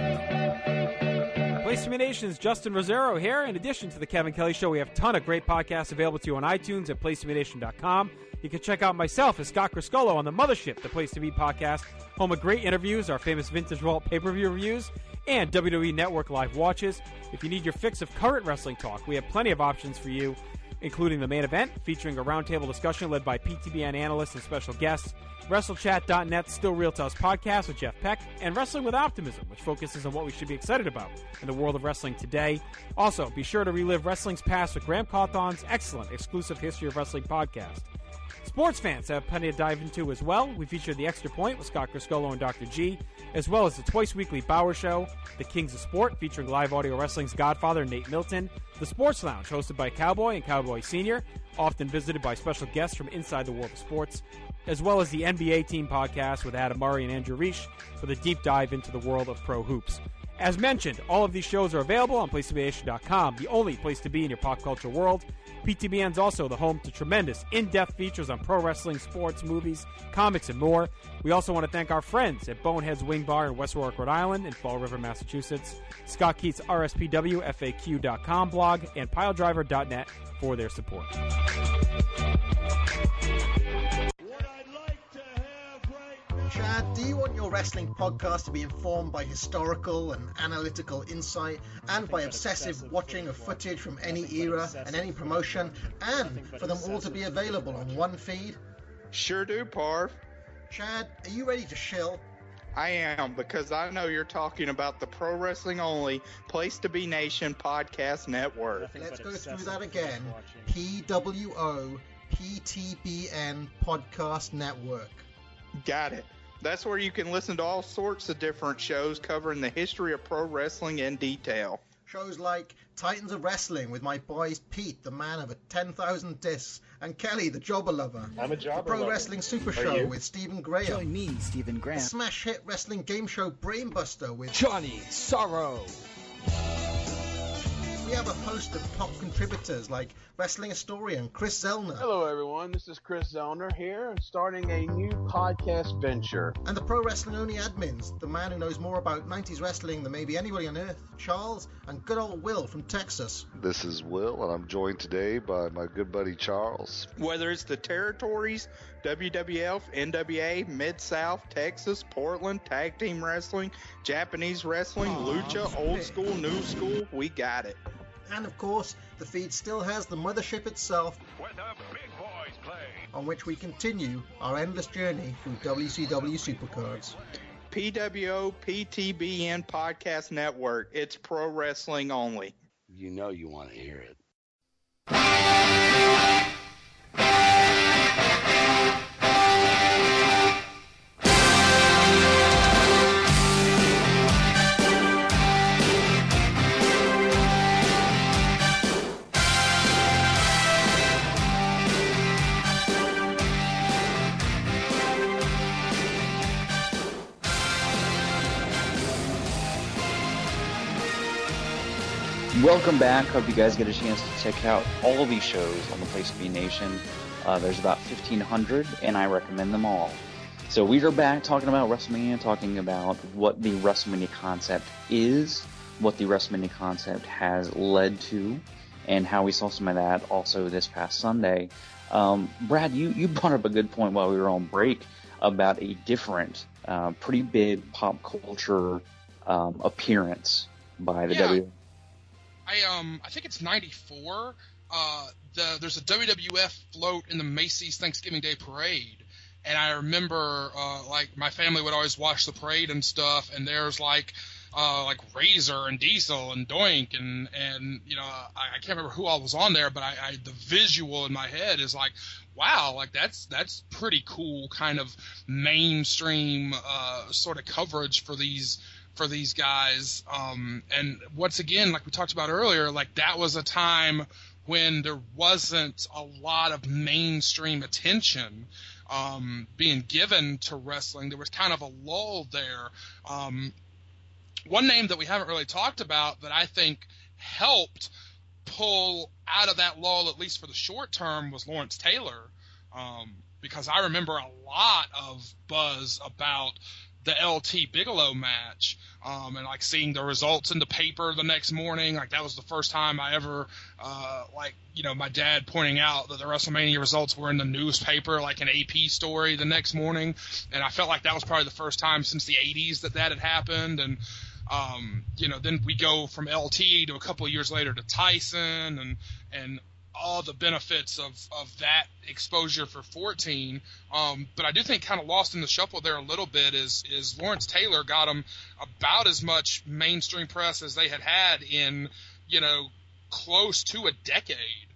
Place to Be Nation's Justin Rosero here. In addition to The Kevin Kelly Show, we have a ton of great podcasts available to you on iTunes at place to be nation dot com. You can check out myself as Scott Criscolo on the Mothership, the Place to Be podcast, home of great interviews, our famous Vintage Vault pay-per-view reviews, and W W E Network live watches. If you need your fix of current wrestling talk, we have plenty of options for you, including the main event, featuring a roundtable discussion led by P T B N analysts and special guests, WrestleChat dot net, Still Real to Us podcast with Jeff Peck, and Wrestling with Optimism, which focuses on what we should be excited about in the world of wrestling today. Also, be sure to relive wrestling's past with Graham Cawthon's excellent exclusive History of Wrestling podcast. Sports fans have plenty to dive into as well. We feature The Extra Point with Scott Criscolo and Doctor G, as well as the twice-weekly Bauer Show, The Kings of Sport, featuring live audio wrestling's godfather, Nate Milton, The Sports Lounge, hosted by Cowboy and Cowboy Senior, often visited by special guests from inside the world of sports, as well as the N B A Team podcast with Adam Murray and Andrew Reich for a deep dive into the world of pro hoops. As mentioned, all of these shows are available on place to be nation dot com, the only place to be in your pop culture world. P T B N is also the home to tremendous in-depth features on pro wrestling, sports, movies, comics, and more. We also want to thank our friends at Bonehead's Wing Bar in West Warwick, Rhode Island, and Fall River, Massachusetts, Scott Keats' R S P W F A Q dot com blog, and Piledriver dot net for their support. Chad, do you want your wrestling podcast to be informed by historical and analytical insight and by obsessive watching of footage from any era and any promotion, and for them all to be available on one feed? Sure do, Parv. Chad, are you ready to shill? I am, because I know you're talking about the Pro Wrestling Only Place to Be Nation Podcast Network. Let's go through that again. P W O P T B N Podcast Network. Got it. That's where you can listen to all sorts of different shows covering the history of pro wrestling in detail. Shows like Titans of Wrestling with my boys Pete, the man of a ten thousand discs, and Kelly, the jobber lover. I'm a jobber The Pro lover. Wrestling Super Show with Stephen Graham. Join me, Stephen Graham. The smash hit wrestling game show Brainbuster with Johnny Sorrow. We have a host of top contributors like wrestling historian Chris Zellner. Hello, everyone. This is Chris Zellner here, starting a new podcast venture. And the Pro Wrestling Only admins, the man who knows more about nineties wrestling than maybe anybody on earth, Charles, and good old Will from Texas. This is Will, and I'm joined today by my good buddy Charles. Whether it's the territories, W W F, N W A, Mid-South, Texas, Portland, tag team wrestling, Japanese wrestling, Aww, lucha, old school, new school, we got it. And of course, the feed still has the mothership itself, Where the big boys play. on which we continue our endless journey through W C W Supercards. P W O P T B N Podcast Network. It's pro wrestling only. You know you want to hear it. Welcome back. Hope you guys get a chance to check out all of these shows on the Place to Be Nation. Uh, there's about fifteen hundred, and I recommend them all. So we are back talking about WrestleMania, talking about what the WrestleMania concept is, what the WrestleMania concept has led to, and how we saw some of that also this past Sunday. Um, Brad, you, you brought up a good point while we were on break about a different, uh, pretty big pop culture um, appearance by the yeah. W. I um I think it's ninety-four. Uh, the there's a W W F float in the Macy's Thanksgiving Day Parade, and I remember uh, like my family would always watch the parade and stuff, and there's like uh, like Razor and Diesel and Doink and and you know I, I can't remember who all was on there, but I, I the visual in my head is like, wow, like that's that's pretty cool kind of mainstream uh, sort of coverage for these. for these guys. Um, and once again, like we talked about earlier, like that was a time when there wasn't a lot of mainstream attention um, being given to wrestling. There was kind of a lull there. Um, one name that we haven't really talked about that I think helped pull out of that lull, at least for the short term, was Lawrence Taylor. Um, because I remember a lot of buzz about the L T Bigelow match, um, and like seeing the results in the paper the next morning. Like that was the first time I ever, uh, like, you know, my dad pointing out that the WrestleMania results were in the newspaper, like an A P story the next morning. And I felt like that was probably the first time since the eighties that that had happened. And, um, you know, then we go from L T to a couple of years later to Tyson and, and all the benefits of, of that exposure for fourteen. Um, but I do think kind of lost in the shuffle there a little bit is is Lawrence Taylor got him about as much mainstream press as they had had in, you know, close to a decade.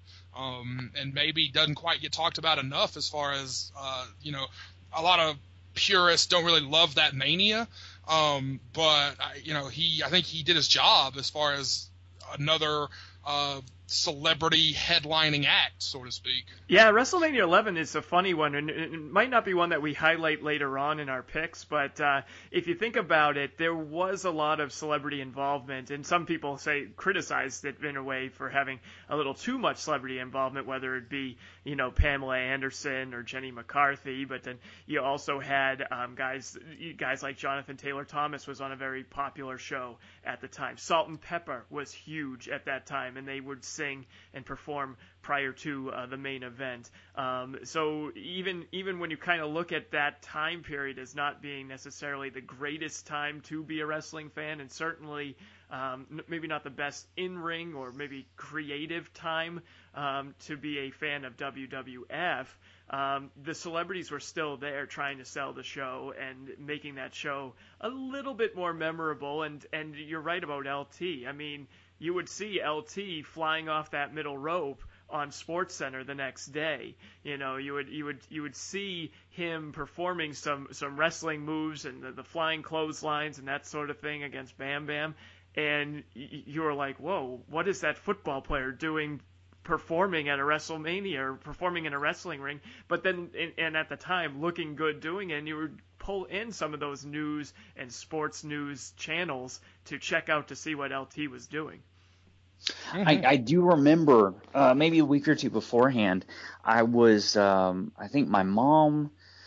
Um, and maybe doesn't quite get talked about enough as far as, uh, you know, a lot of purists don't really love that Mania. Um, but, I, you know, he I think he did his job as far as another uh, celebrity headlining act, so to speak. Yeah, WrestleMania eleven is a funny one, and it might not be one that we highlight later on in our picks, but uh, if you think about it, there was a lot of celebrity involvement, and some people say criticized it in a way for having a little too much celebrity involvement, whether it be, you know, Pamela Anderson or Jenny McCarthy, but then you also had um, guys guys like Jonathan Taylor Thomas was on a very popular show at the time. Salt and Pepper was huge at that time, and they would sing and perform prior to uh, the main event. Um, so even even when you kind of look at that time period as not being necessarily the greatest time to be a wrestling fan, and certainly um, maybe not the best in-ring or maybe creative time um, to be a fan of W W F, um, the celebrities were still there trying to sell the show and making that show a little bit more memorable. And, and you're right about L T. I mean, you would see L T flying off that middle rope on SportsCenter the next day. You know, you would you would you would see him performing some some wrestling moves and the, the flying clotheslines and that sort of thing against Bam Bam, and you were like, whoa, what is that football player doing performing at a WrestleMania or performing in a wrestling ring? But then and at the time looking good doing it, and you would pull in some of those news and sports news channels to check out to see what L T was doing. Mm-hmm. I, I do remember uh, maybe a week or two beforehand, I was, um, I think my mom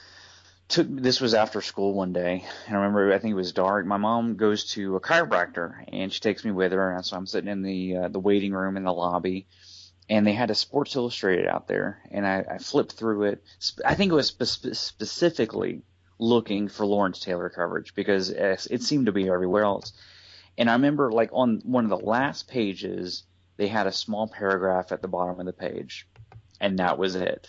took, this was after school one day, and I remember, I think it was dark. My mom goes to a chiropractor, and she takes me with her, and so I'm sitting in the uh, the waiting room in the lobby, and they had a Sports Illustrated out there, and I, I flipped through it. I think it was spe- specifically looking for Lawrence Taylor coverage, because it seemed to be everywhere else. And I remember, like, on one of the last pages, they had a small paragraph at the bottom of the page, and that was it.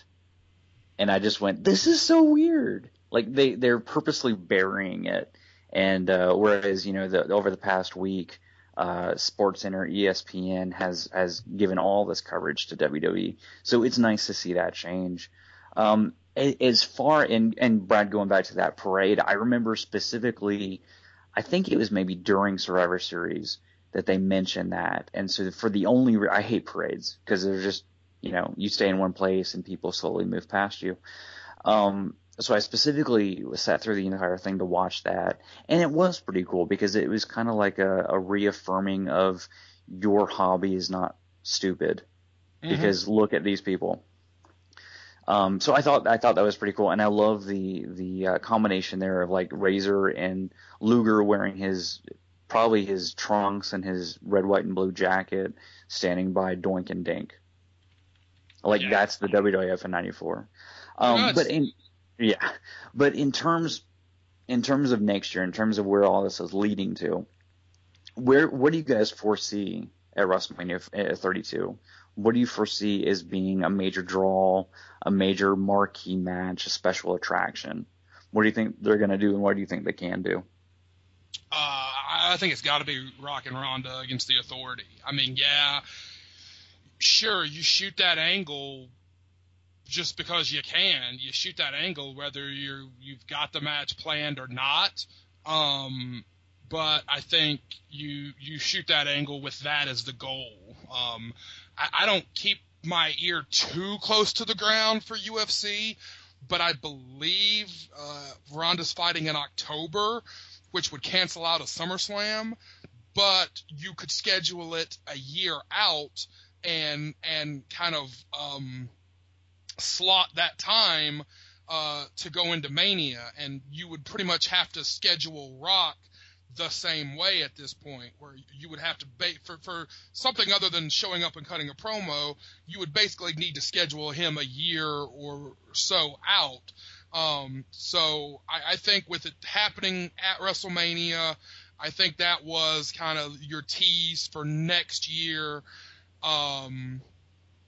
And I just went, this is so weird. Like, they, they're purposely burying it. And uh, whereas, you know, the, over the past week, uh, SportsCenter, E S P N has, has given all this coverage to W W E. So it's nice to see that change. Um, as far, and, and Brad, going back to that parade, I remember specifically – I think it was maybe during Survivor Series that they mentioned that. And so for the only re- – I hate parades because they're just, you know, you stay in one place and people slowly move past you. Um, so I specifically sat through the entire thing to watch that. And it was pretty cool because it was kind of like a, a reaffirming of your hobby is not stupid, mm-hmm. because look at these people. Um, so I thought I thought that was pretty cool, and I love the the uh, combination there of like Razor and Luger wearing his probably his trunks and his red, white, and blue jacket, standing by Doink and Dink. Like yeah. That's the W W F in ninety-four. Um, yes. But in yeah, but in terms in terms of next year, in terms of where all this is leading to, where what do you guys foresee at WrestleMania thirty-two? What do you foresee as being a major draw, a major marquee match, a special attraction? What do you think they're going to do, and what do you think they can do? Uh, I think it's got to be Rock and Ronda against the Authority. I mean, yeah, sure, you shoot that angle just because you can. You shoot that angle whether you're, you've got the match planned or not. Um, but I think you you shoot that angle with that as the goal. Um, I, I don't keep my ear too close to the ground for U F C, but I believe uh, Ronda's fighting in October, which would cancel out a SummerSlam. But you could schedule it a year out and and kind of um, slot that time uh, to go into Mania, and you would pretty much have to schedule Rock the same way at this point, where you would have to ba- for for something other than showing up and cutting a promo, you would basically need to schedule him a year or so out. Um, so I, I think with it happening at WrestleMania, I think that was kind of your tease for next year. Um,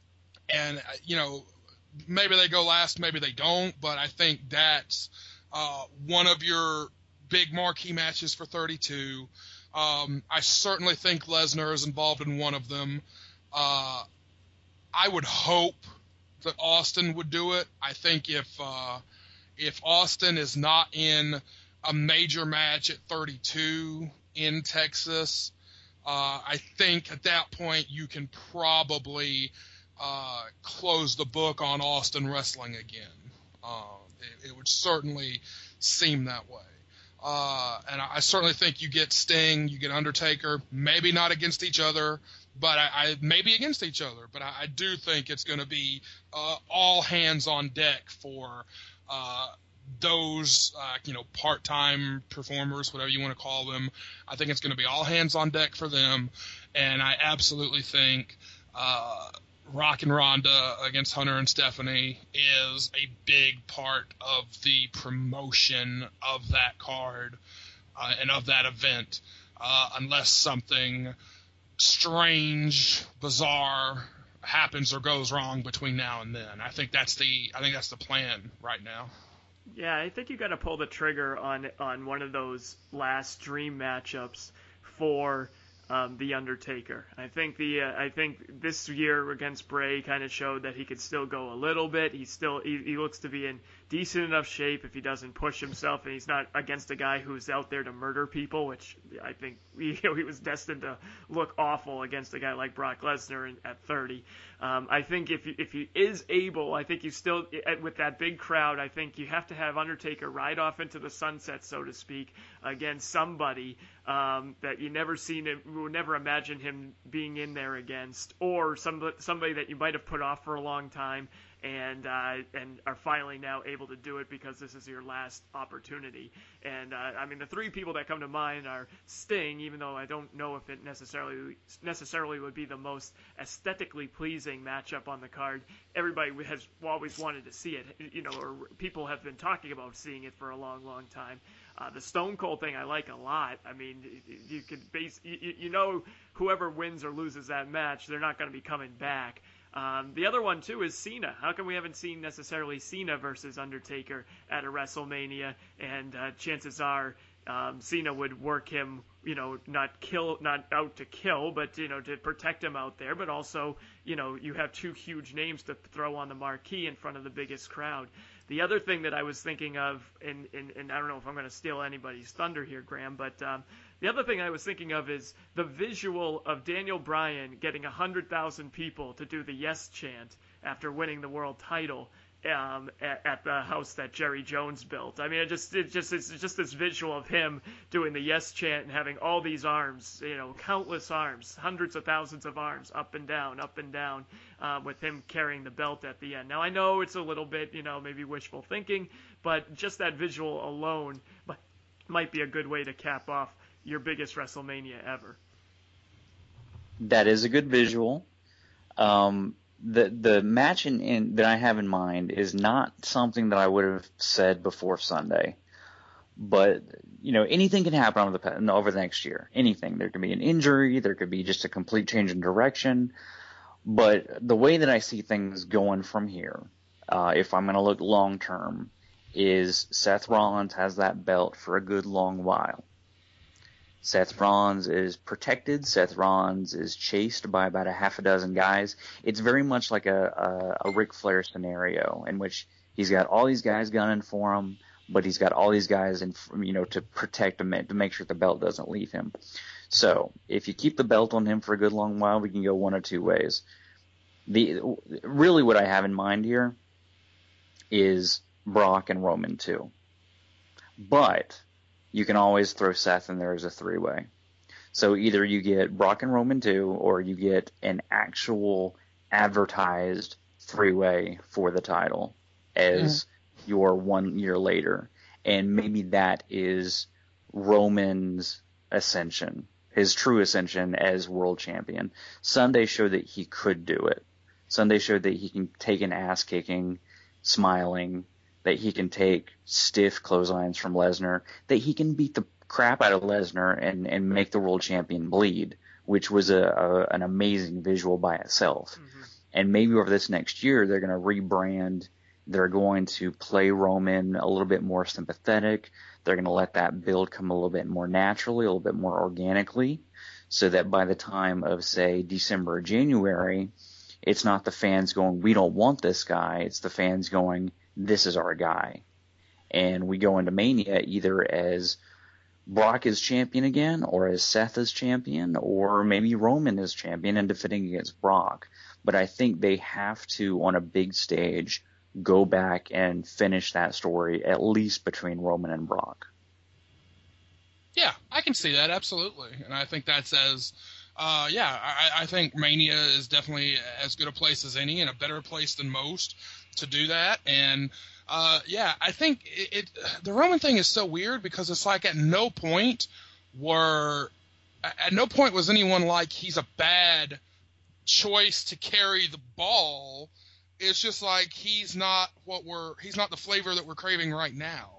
and you know, maybe they go last, maybe they don't, but I think that's uh, one of your big marquee matches for thirty-two. Um, I certainly think Lesnar is involved in one of them. Uh, I would hope that Austin would do it. I think if uh, if Austin is not in a major match at thirty-two in Texas, uh, I think at that point you can probably uh, close the book on Austin wrestling again. Uh, it, it would certainly seem that way. Uh, and I, I certainly think you get Sting, you get Undertaker, maybe not against each other, but I, I maybe against each other. But I, I do think it's going to be uh, all hands on deck for uh, those, uh, you know, part-time performers, whatever you want to call them. I think it's going to be all hands on deck for them, and I absolutely think uh, Rock and Ronda against Hunter and Stephanie is a big part of the promotion of that card uh, and of that event, uh, unless something strange, bizarre happens or goes wrong between now and then. I think that's the I think that's the plan right now. Yeah, I think you got to pull the trigger on on one of those last dream matchups for um, the Undertaker. I think the uh, I think this year against Bray kind of showed that he could still go a little bit. He still he, he looks to be in decent enough shape if he doesn't push himself, and he's not against a guy who's out there to murder people, which I think you know, he was destined to look awful against a guy like Brock Lesnar at thirty. Um, I think if if he is able, I think you still, with that big crowd, I think you have to have Undertaker ride off into the sunset, so to speak, against somebody um, that you never seen him, would never imagine him being in there against, or somebody somebody that you might have put off for a long time. And uh, and are finally now able to do it because this is your last opportunity. And uh, I mean, the three people that come to mind are Sting, even though I don't know if it necessarily necessarily would be the most aesthetically pleasing matchup on the card. Everybody has always wanted to see it, you know, or people have been talking about seeing it for a long, long time. Uh, the Stone Cold thing I like a lot. I mean, you could base, you, you know, whoever wins or loses that match, they're not going to be coming back. Um, the other one, too, is Cena. How come we haven't seen necessarily Cena versus Undertaker at a WrestleMania? And uh, chances are um, Cena would work him, you know, not kill, not out to kill, but, you know, to protect him out there. But also, you know, you have two huge names to throw on the marquee in front of the biggest crowd. The other thing that I was thinking of, and, and, and I don't know if I'm going to steal anybody's thunder here, Graham, but um, the other thing I was thinking of is the visual of Daniel Bryan getting one hundred thousand people to do the yes chant after winning the world title um, at, at the house that Jerry Jones built. I mean, it just it just it's just this visual of him doing the yes chant and having all these arms, you know, countless arms, hundreds of thousands of arms, up and down, up and down, uh, with him carrying the belt at the end. Now, I know it's a little bit, you know, maybe wishful thinking, but just that visual alone might be a good way to cap off your biggest WrestleMania ever. That is a good visual. Um, the the match in, in, that I have in mind is not something that I would have said before Sunday. But, you know, anything can happen over the, over the next year. Anything. There could be an injury. There could be just a complete change in direction. But the way that I see things going from here, uh, if I'm going to look long term, is Seth Rollins has that belt for a good long while. Seth Rollins is protected. Seth Rollins is chased by about a half a dozen guys. It's very much like a, a, a Ric Flair scenario in which he's got all these guys gunning for him, but he's got all these guys in, you know, to protect him, to make sure the belt doesn't leave him. So if you keep the belt on him for a good long while, we can go one or two ways. The really what I have in mind here is Brock and Roman too. But you can always throw Seth in there as a three-way. So either you get Brock and Roman two, or you get an actual advertised three-way for the title as mm-hmm. your one year later. And maybe that is Roman's ascension, his true ascension as world champion. Sunday showed that he could do it. Sunday showed that he can take an ass-kicking, smiling, that he can take stiff clotheslines from Lesnar, that he can beat the crap out of Lesnar and, and make the world champion bleed, which was a, a an amazing visual by itself. Mm-hmm. And maybe over this next year, they're going to rebrand. They're going to play Roman a little bit more sympathetic. They're going to let that build come a little bit more naturally, a little bit more organically, so that by the time of, say, December or January, it's not the fans going, we don't want this guy. It's the fans going, this is our guy. And we go into Mania either as Brock is champion again, or as Seth is champion, or maybe Roman is champion and defending against Brock. But I think they have to, on a big stage, go back and finish that story, at least between Roman and Brock. Yeah, I can see that, absolutely. And I think that's as, uh, yeah, I, I think Mania is definitely as good a place as any and a better place than most to do that. And, uh, yeah, I think it, it the Roman thing is so weird because it's like at no point were, at no point was anyone like he's a bad choice to carry the ball. It's just like he's not what we're he's not the flavor that we're craving right now.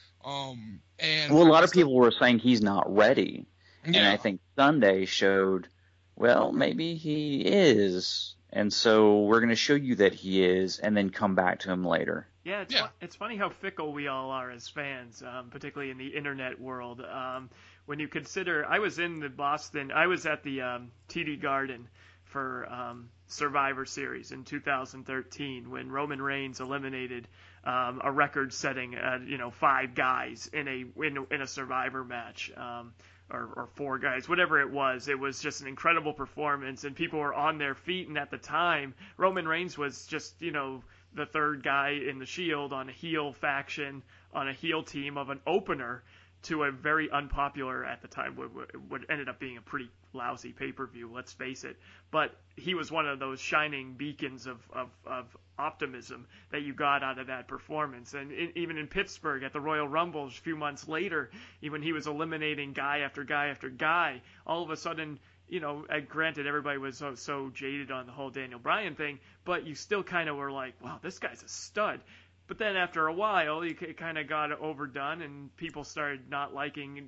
Um, and well, a lot of people were saying he's not ready, yeah. and I think Sunday showed, well, maybe he is, and so we're going to show you that he is, and then come back to him later. Yeah, it's yeah. Fu- it's funny how fickle we all are as fans, um, particularly in the internet world. Um, when you consider, I was in the Boston, I was at the um, T D Garden for um, Survivor Series in two thousand thirteen when Roman Reigns eliminated um, a record-setting, uh, you know, five guys in a in, in a Survivor match, um, or, or four guys, whatever it was. It was just an incredible performance, and people were on their feet. And at the time, Roman Reigns was just, you know, the third guy in the Shield on a heel faction, on a heel team of an opener to a very unpopular, at the time, what, what ended up being a pretty lousy pay-per-view, let's face it. But he was one of those shining beacons of, of, of optimism that you got out of that performance. And it, even in Pittsburgh at the Royal Rumble a few months later, when he was eliminating guy after guy after guy, all of a sudden, you know, granted everybody was so, so jaded on the whole Daniel Bryan thing, but you still kind of were like, wow, this guy's a stud. But then after a while, it kind of got overdone, and people started not liking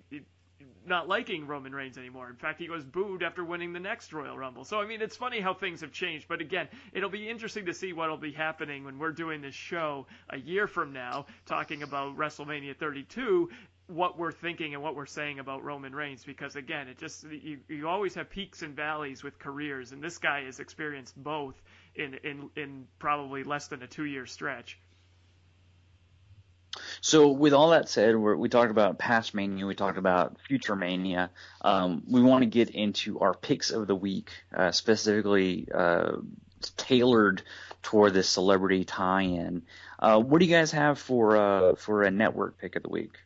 not liking Roman Reigns anymore. In fact, he was booed after winning the next Royal Rumble. So, I mean, it's funny how things have changed. But again, it'll be interesting to see what will be happening when we're doing this show a year from now, talking about WrestleMania thirty-two, what we're thinking and what we're saying about Roman Reigns. Because, again, it just you, you always have peaks and valleys with careers, and this guy has experienced both in, in, in probably less than a two-year stretch. So with all that said, we're, we talked about past Mania, we talked about future Mania. Um, we want to get into our picks of the week, uh, specifically uh, tailored toward this celebrity tie-in. Uh, what do you guys have for uh, for a network pick of the week?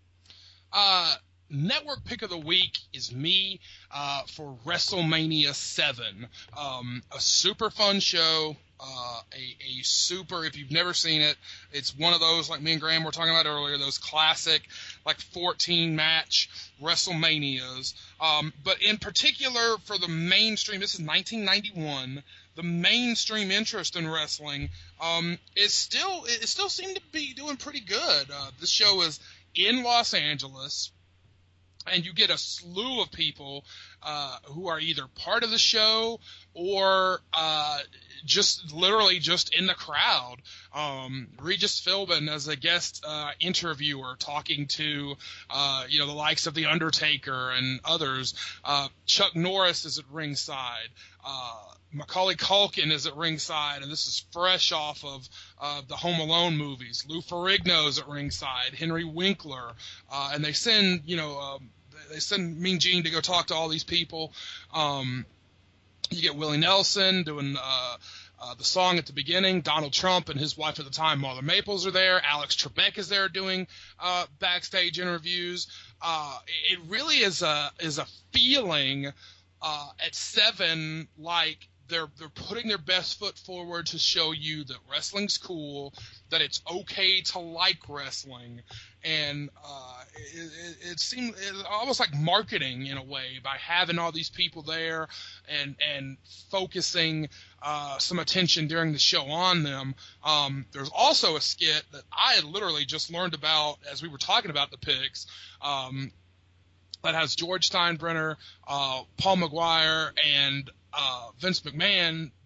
Uh, network pick of the week is me uh, for WrestleMania seven. Um, a super fun show. Uh, a, a super, if you've never seen it, it's one of those, like me and Graham were talking about earlier, those classic, like fourteen match WrestleManias. Um, but in particular for the mainstream, this is nineteen ninety-one, the mainstream interest in wrestling, um, is still, it still seemed to be doing pretty good. Uh, this show is in Los Angeles, and you get a slew of people uh, who are either part of the show or uh, just literally just in the crowd. Um, Regis Philbin as a guest uh, interviewer talking to uh, you know the likes of The Undertaker and others. Uh, Chuck Norris is at ringside. Uh, Macaulay Culkin is at ringside, and this is fresh off of uh, the Home Alone movies. Lou Ferrigno's at ringside. Henry Winkler, uh, and they send you know. Um, They send Mean Gene to go talk to all these people. Um, you get Willie Nelson doing uh, uh, the song at the beginning. Donald Trump and his wife at the time, Marla Maples, are there. Alex Trebek is there doing uh, backstage interviews. Uh, it really is a is a feeling uh, at seven like they're they're putting their best foot forward to show you that wrestling's cool, that it's okay to like wrestling. And uh, it, it, it seemed it almost like marketing in a way by having all these people there and and focusing uh, some attention during the show on them. Um, there's also a skit that I had literally just learned about as we were talking about the picks um, that has George Steinbrenner, uh, Paul McGuire, and uh, Vince McMahon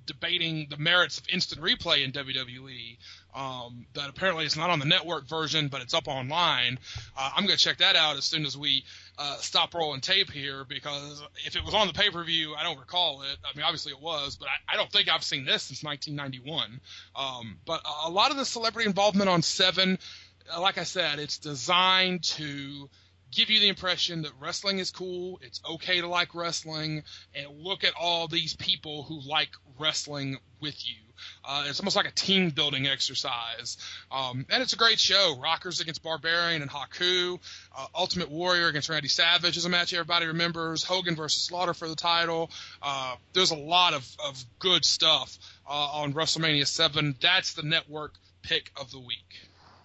debating the merits of instant replay in W W E. Um, that apparently it's not on the network version, but it's up online. Uh, I'm going to check that out as soon as we uh, stop rolling tape here, because if it was on the pay-per-view, I don't recall it. I mean, obviously it was, but I, I don't think I've seen this since nineteen ninety-one. Um, but a lot of the celebrity involvement on Seven, uh, like I said, it's designed to give you the impression that wrestling is cool, it's okay to like wrestling, and look at all these people who like wrestling with you. Uh, it's almost like a team-building exercise. Um, and it's a great show. Rockers against Barbarian and Haku. Uh, Ultimate Warrior against Randy Savage is a match everybody remembers. Hogan versus Slaughter for the title. Uh, there's a lot of, of good stuff uh, on WrestleMania seven. That's the network pick of the week.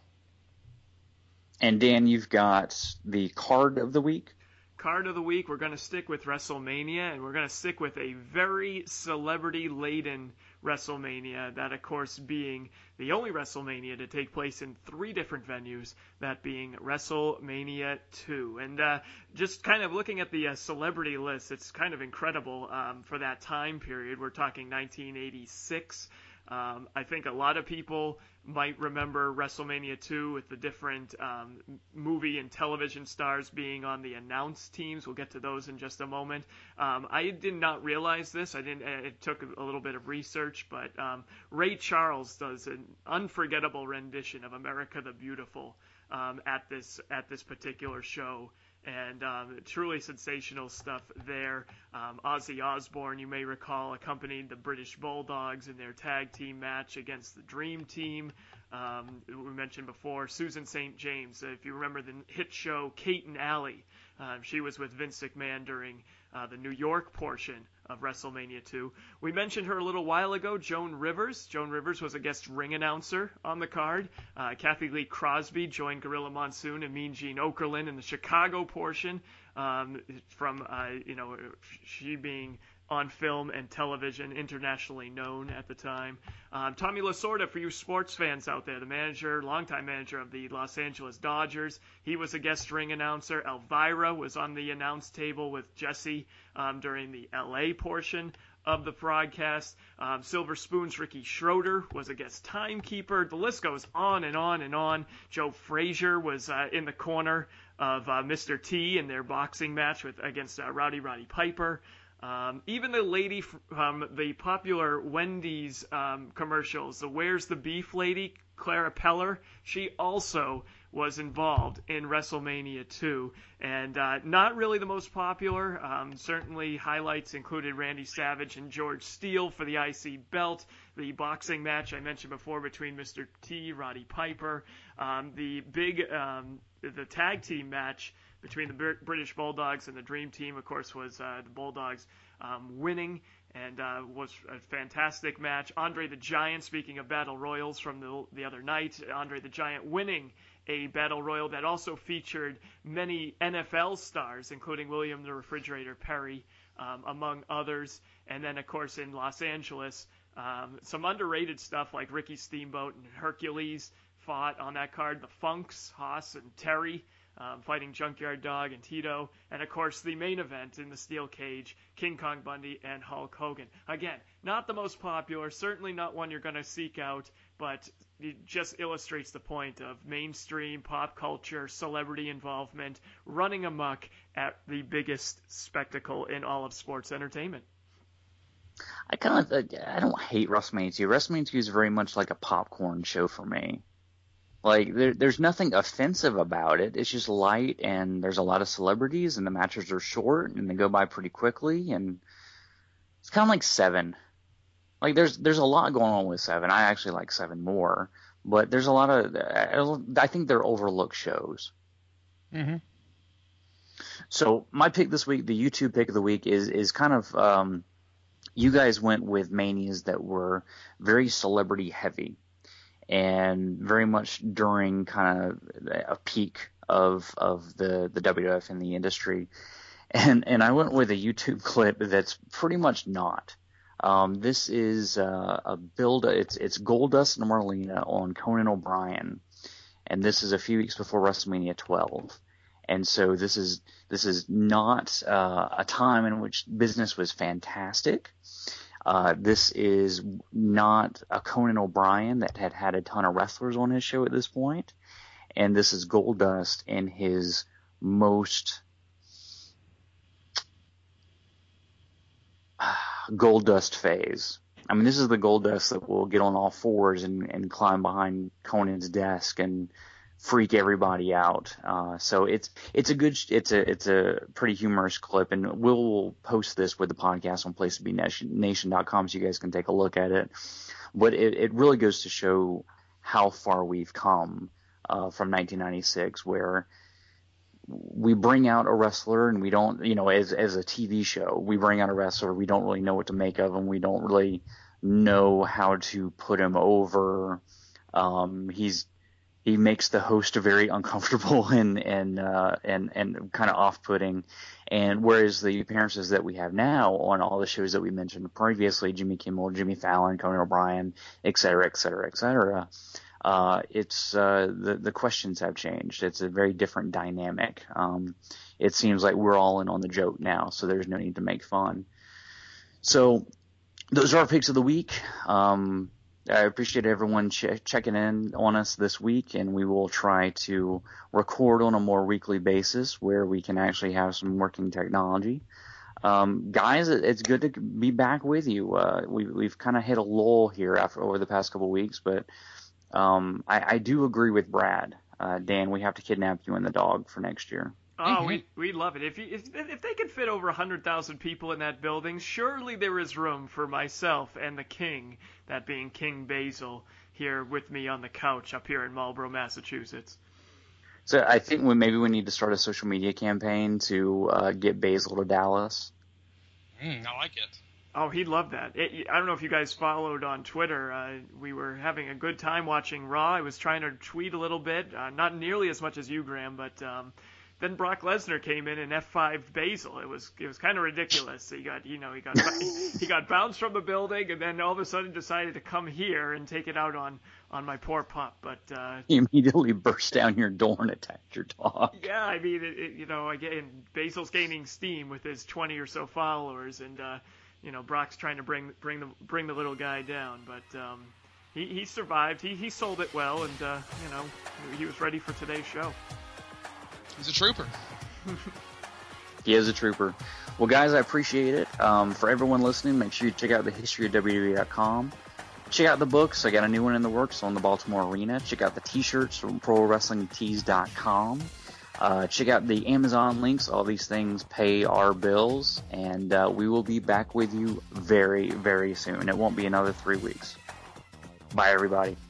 And Dan, you've got the card of the week. Card of the week, we're going to stick with WrestleMania, and we're going to stick with a very celebrity-laden WrestleMania, that of course being the only WrestleMania to take place in three different venues, that being WrestleMania two. And uh, just kind of looking at the uh, celebrity list, it's kind of incredible um, for that time period. We're talking nineteen eighty-six. Um, I think a lot of people might remember WrestleMania two with the different um, movie and television stars being on the announce teams. We'll get to those in just a moment. Um, I did not realize this. I didn't. It took a little bit of research, but um, Ray Charles does an unforgettable rendition of America the Beautiful um, at this at this particular show. And um, truly sensational stuff there. Um, Ozzy Osbourne, you may recall, accompanied the British Bulldogs in their tag team match against the Dream Team. Um, we mentioned before, Susan Saint James. If you remember the hit show Kate and Allie, um, she was with Vince McMahon during uh, the New York portion of WrestleMania two. We mentioned her a little while ago, Joan Rivers. Joan Rivers was a guest ring announcer on the card. Uh, Kathy Lee Crosby joined Gorilla Monsoon and Mean Gene Okerlund in the Chicago portion, um, from, uh, you know, she being on film and television, internationally known at the time. Um, Tommy Lasorda, for you sports fans out there, the manager, longtime manager of the Los Angeles Dodgers. He was a guest ring announcer. Elvira was on the announce table with Jesse um, during the L A portion of the broadcast. Um, Silver Spoon's Ricky Schroeder was a guest timekeeper. The list goes on and on and on. Joe Frazier was uh, in the corner of uh, Mister T in their boxing match with against uh, Rowdy Roddy Piper. Um, even the lady from the popular Wendy's um, commercials, the Where's the Beef lady, Clara Peller, she also was involved in WrestleMania two. And uh, not really the most popular. Um, certainly highlights included Randy Savage and George Steele for the I C belt. The boxing match I mentioned before between Mister T, Roddy Piper. Um, the big, um, the tag team match between the British Bulldogs and the Dream Team, of course, was uh, the Bulldogs um, winning, and uh, was a fantastic match. Andre the Giant, speaking of Battle Royals from the, the other night, Andre the Giant winning a Battle Royal that also featured many N F L stars, including William the Refrigerator Perry, um, among others. And then, of course, in Los Angeles, um, some underrated stuff like Ricky Steamboat and Hercules fought on that card. The Funks, Haas and Terry, Um, fighting Junkyard Dog and Tito, and of course the main event in the steel cage, King Kong Bundy and Hulk Hogan. Again, not the most popular, certainly not one you're going to seek out, but it just illustrates the point of mainstream pop culture, celebrity involvement, running amok at the biggest spectacle in all of sports entertainment. I kind of, I don't hate WrestleMania two. WrestleMania two is very much like a popcorn show for me. Like, there, there's nothing offensive about it. It's just light, and there's a lot of celebrities, and the matches are short, and they go by pretty quickly, and it's kind of like Seven. Like, there's there's a lot going on with Seven. I actually like Seven more, but there's a lot of, I think they're overlooked shows. Mm-hmm. So my pick this week, the YouTube pick of the week, is is kind of, um, you guys went with manias that were very celebrity heavy, and very much during kind of a peak of of the, the W W F in the industry. And and I went with a YouTube clip that's pretty much not. Um, this is uh, a build. It's it's Goldust and Marlena on Conan O'Brien, and this is a few weeks before WrestleMania twelve. And so this is this is not uh, a time in which business was fantastic. Uh, this is not a Conan O'Brien that had had a ton of wrestlers on his show at this point, and this is Goldust in his most uh, Goldust phase. I mean, this is the Goldust that will get on all fours and, and climb behind Conan's desk and freak everybody out. Uh, so it's it's a good it's a it's a pretty humorous clip, and we'll post this with the podcast on place to be nation dot com so you guys can take a look at it. But it, it really goes to show how far we've come uh, from nineteen ninety-six, where we bring out a wrestler and we don't, you know, as as a T V show, we bring out a wrestler we don't really know what to make of him. We don't really know how to put him over. Um, he's He makes the host very uncomfortable and and uh, and and kind of off-putting, and whereas the appearances that we have now on all the shows that we mentioned previously, Jimmy Kimmel, Jimmy Fallon, Conan O'Brien, et cetera, et cetera, et cetera, uh, it's uh, the the questions have changed. It's a very different dynamic. Um, it seems like we're all in on the joke now, so there's no need to make fun. So those are our picks of the week. Um, I appreciate everyone ch- checking in on us this week, and we will try to record on a more weekly basis where we can actually have some working technology. Um, guys, it's good to be back with you. Uh, we, we've kind of hit a lull here after over the past couple of weeks, but um, I, I do agree with Brad. Uh, Dan, we have to kidnap you and the dog for next year. Oh, mm-hmm. we we love it. If, you, if if they could fit over one hundred thousand people in that building, surely there is room for myself and the king, that being King Basil, here with me on the couch up here in Marlborough, Massachusetts. So I think we, maybe we need to start a social media campaign to uh, get Basil to Dallas. Mm, I like it. Oh, he'd love that. It, I don't know if you guys followed on Twitter. Uh, we were having a good time watching Raw. I was trying to tweet a little bit, uh, not nearly as much as you, Graham, but... Um, Then Brock Lesnar came in and F fived Basil. It was it was kind of ridiculous. He got you know he got he got bounced from the building and then all of a sudden decided to come here and take it out on, on my poor pup. But uh, he immediately burst down your door and attacked your dog. Yeah, I mean it, it, you know again Basil's gaining steam with his twenty or so followers, and uh, you know Brock's trying to bring bring the bring the little guy down, but. Um, he, he survived. He he sold it well, and uh, you know he was ready for today's show. He's a trooper. He is a trooper. Well, guys, I appreciate it. Um, for everyone listening, make sure you check out the history of W W E dot com. Check out the books. I got a new one in the works on the Baltimore Arena. Check out the T-shirts from Pro Wrestling Tees dot com. Uh, check out the Amazon links. All these things pay our bills. And uh, we will be back with you very, very soon. It won't be another three weeks. Bye, everybody.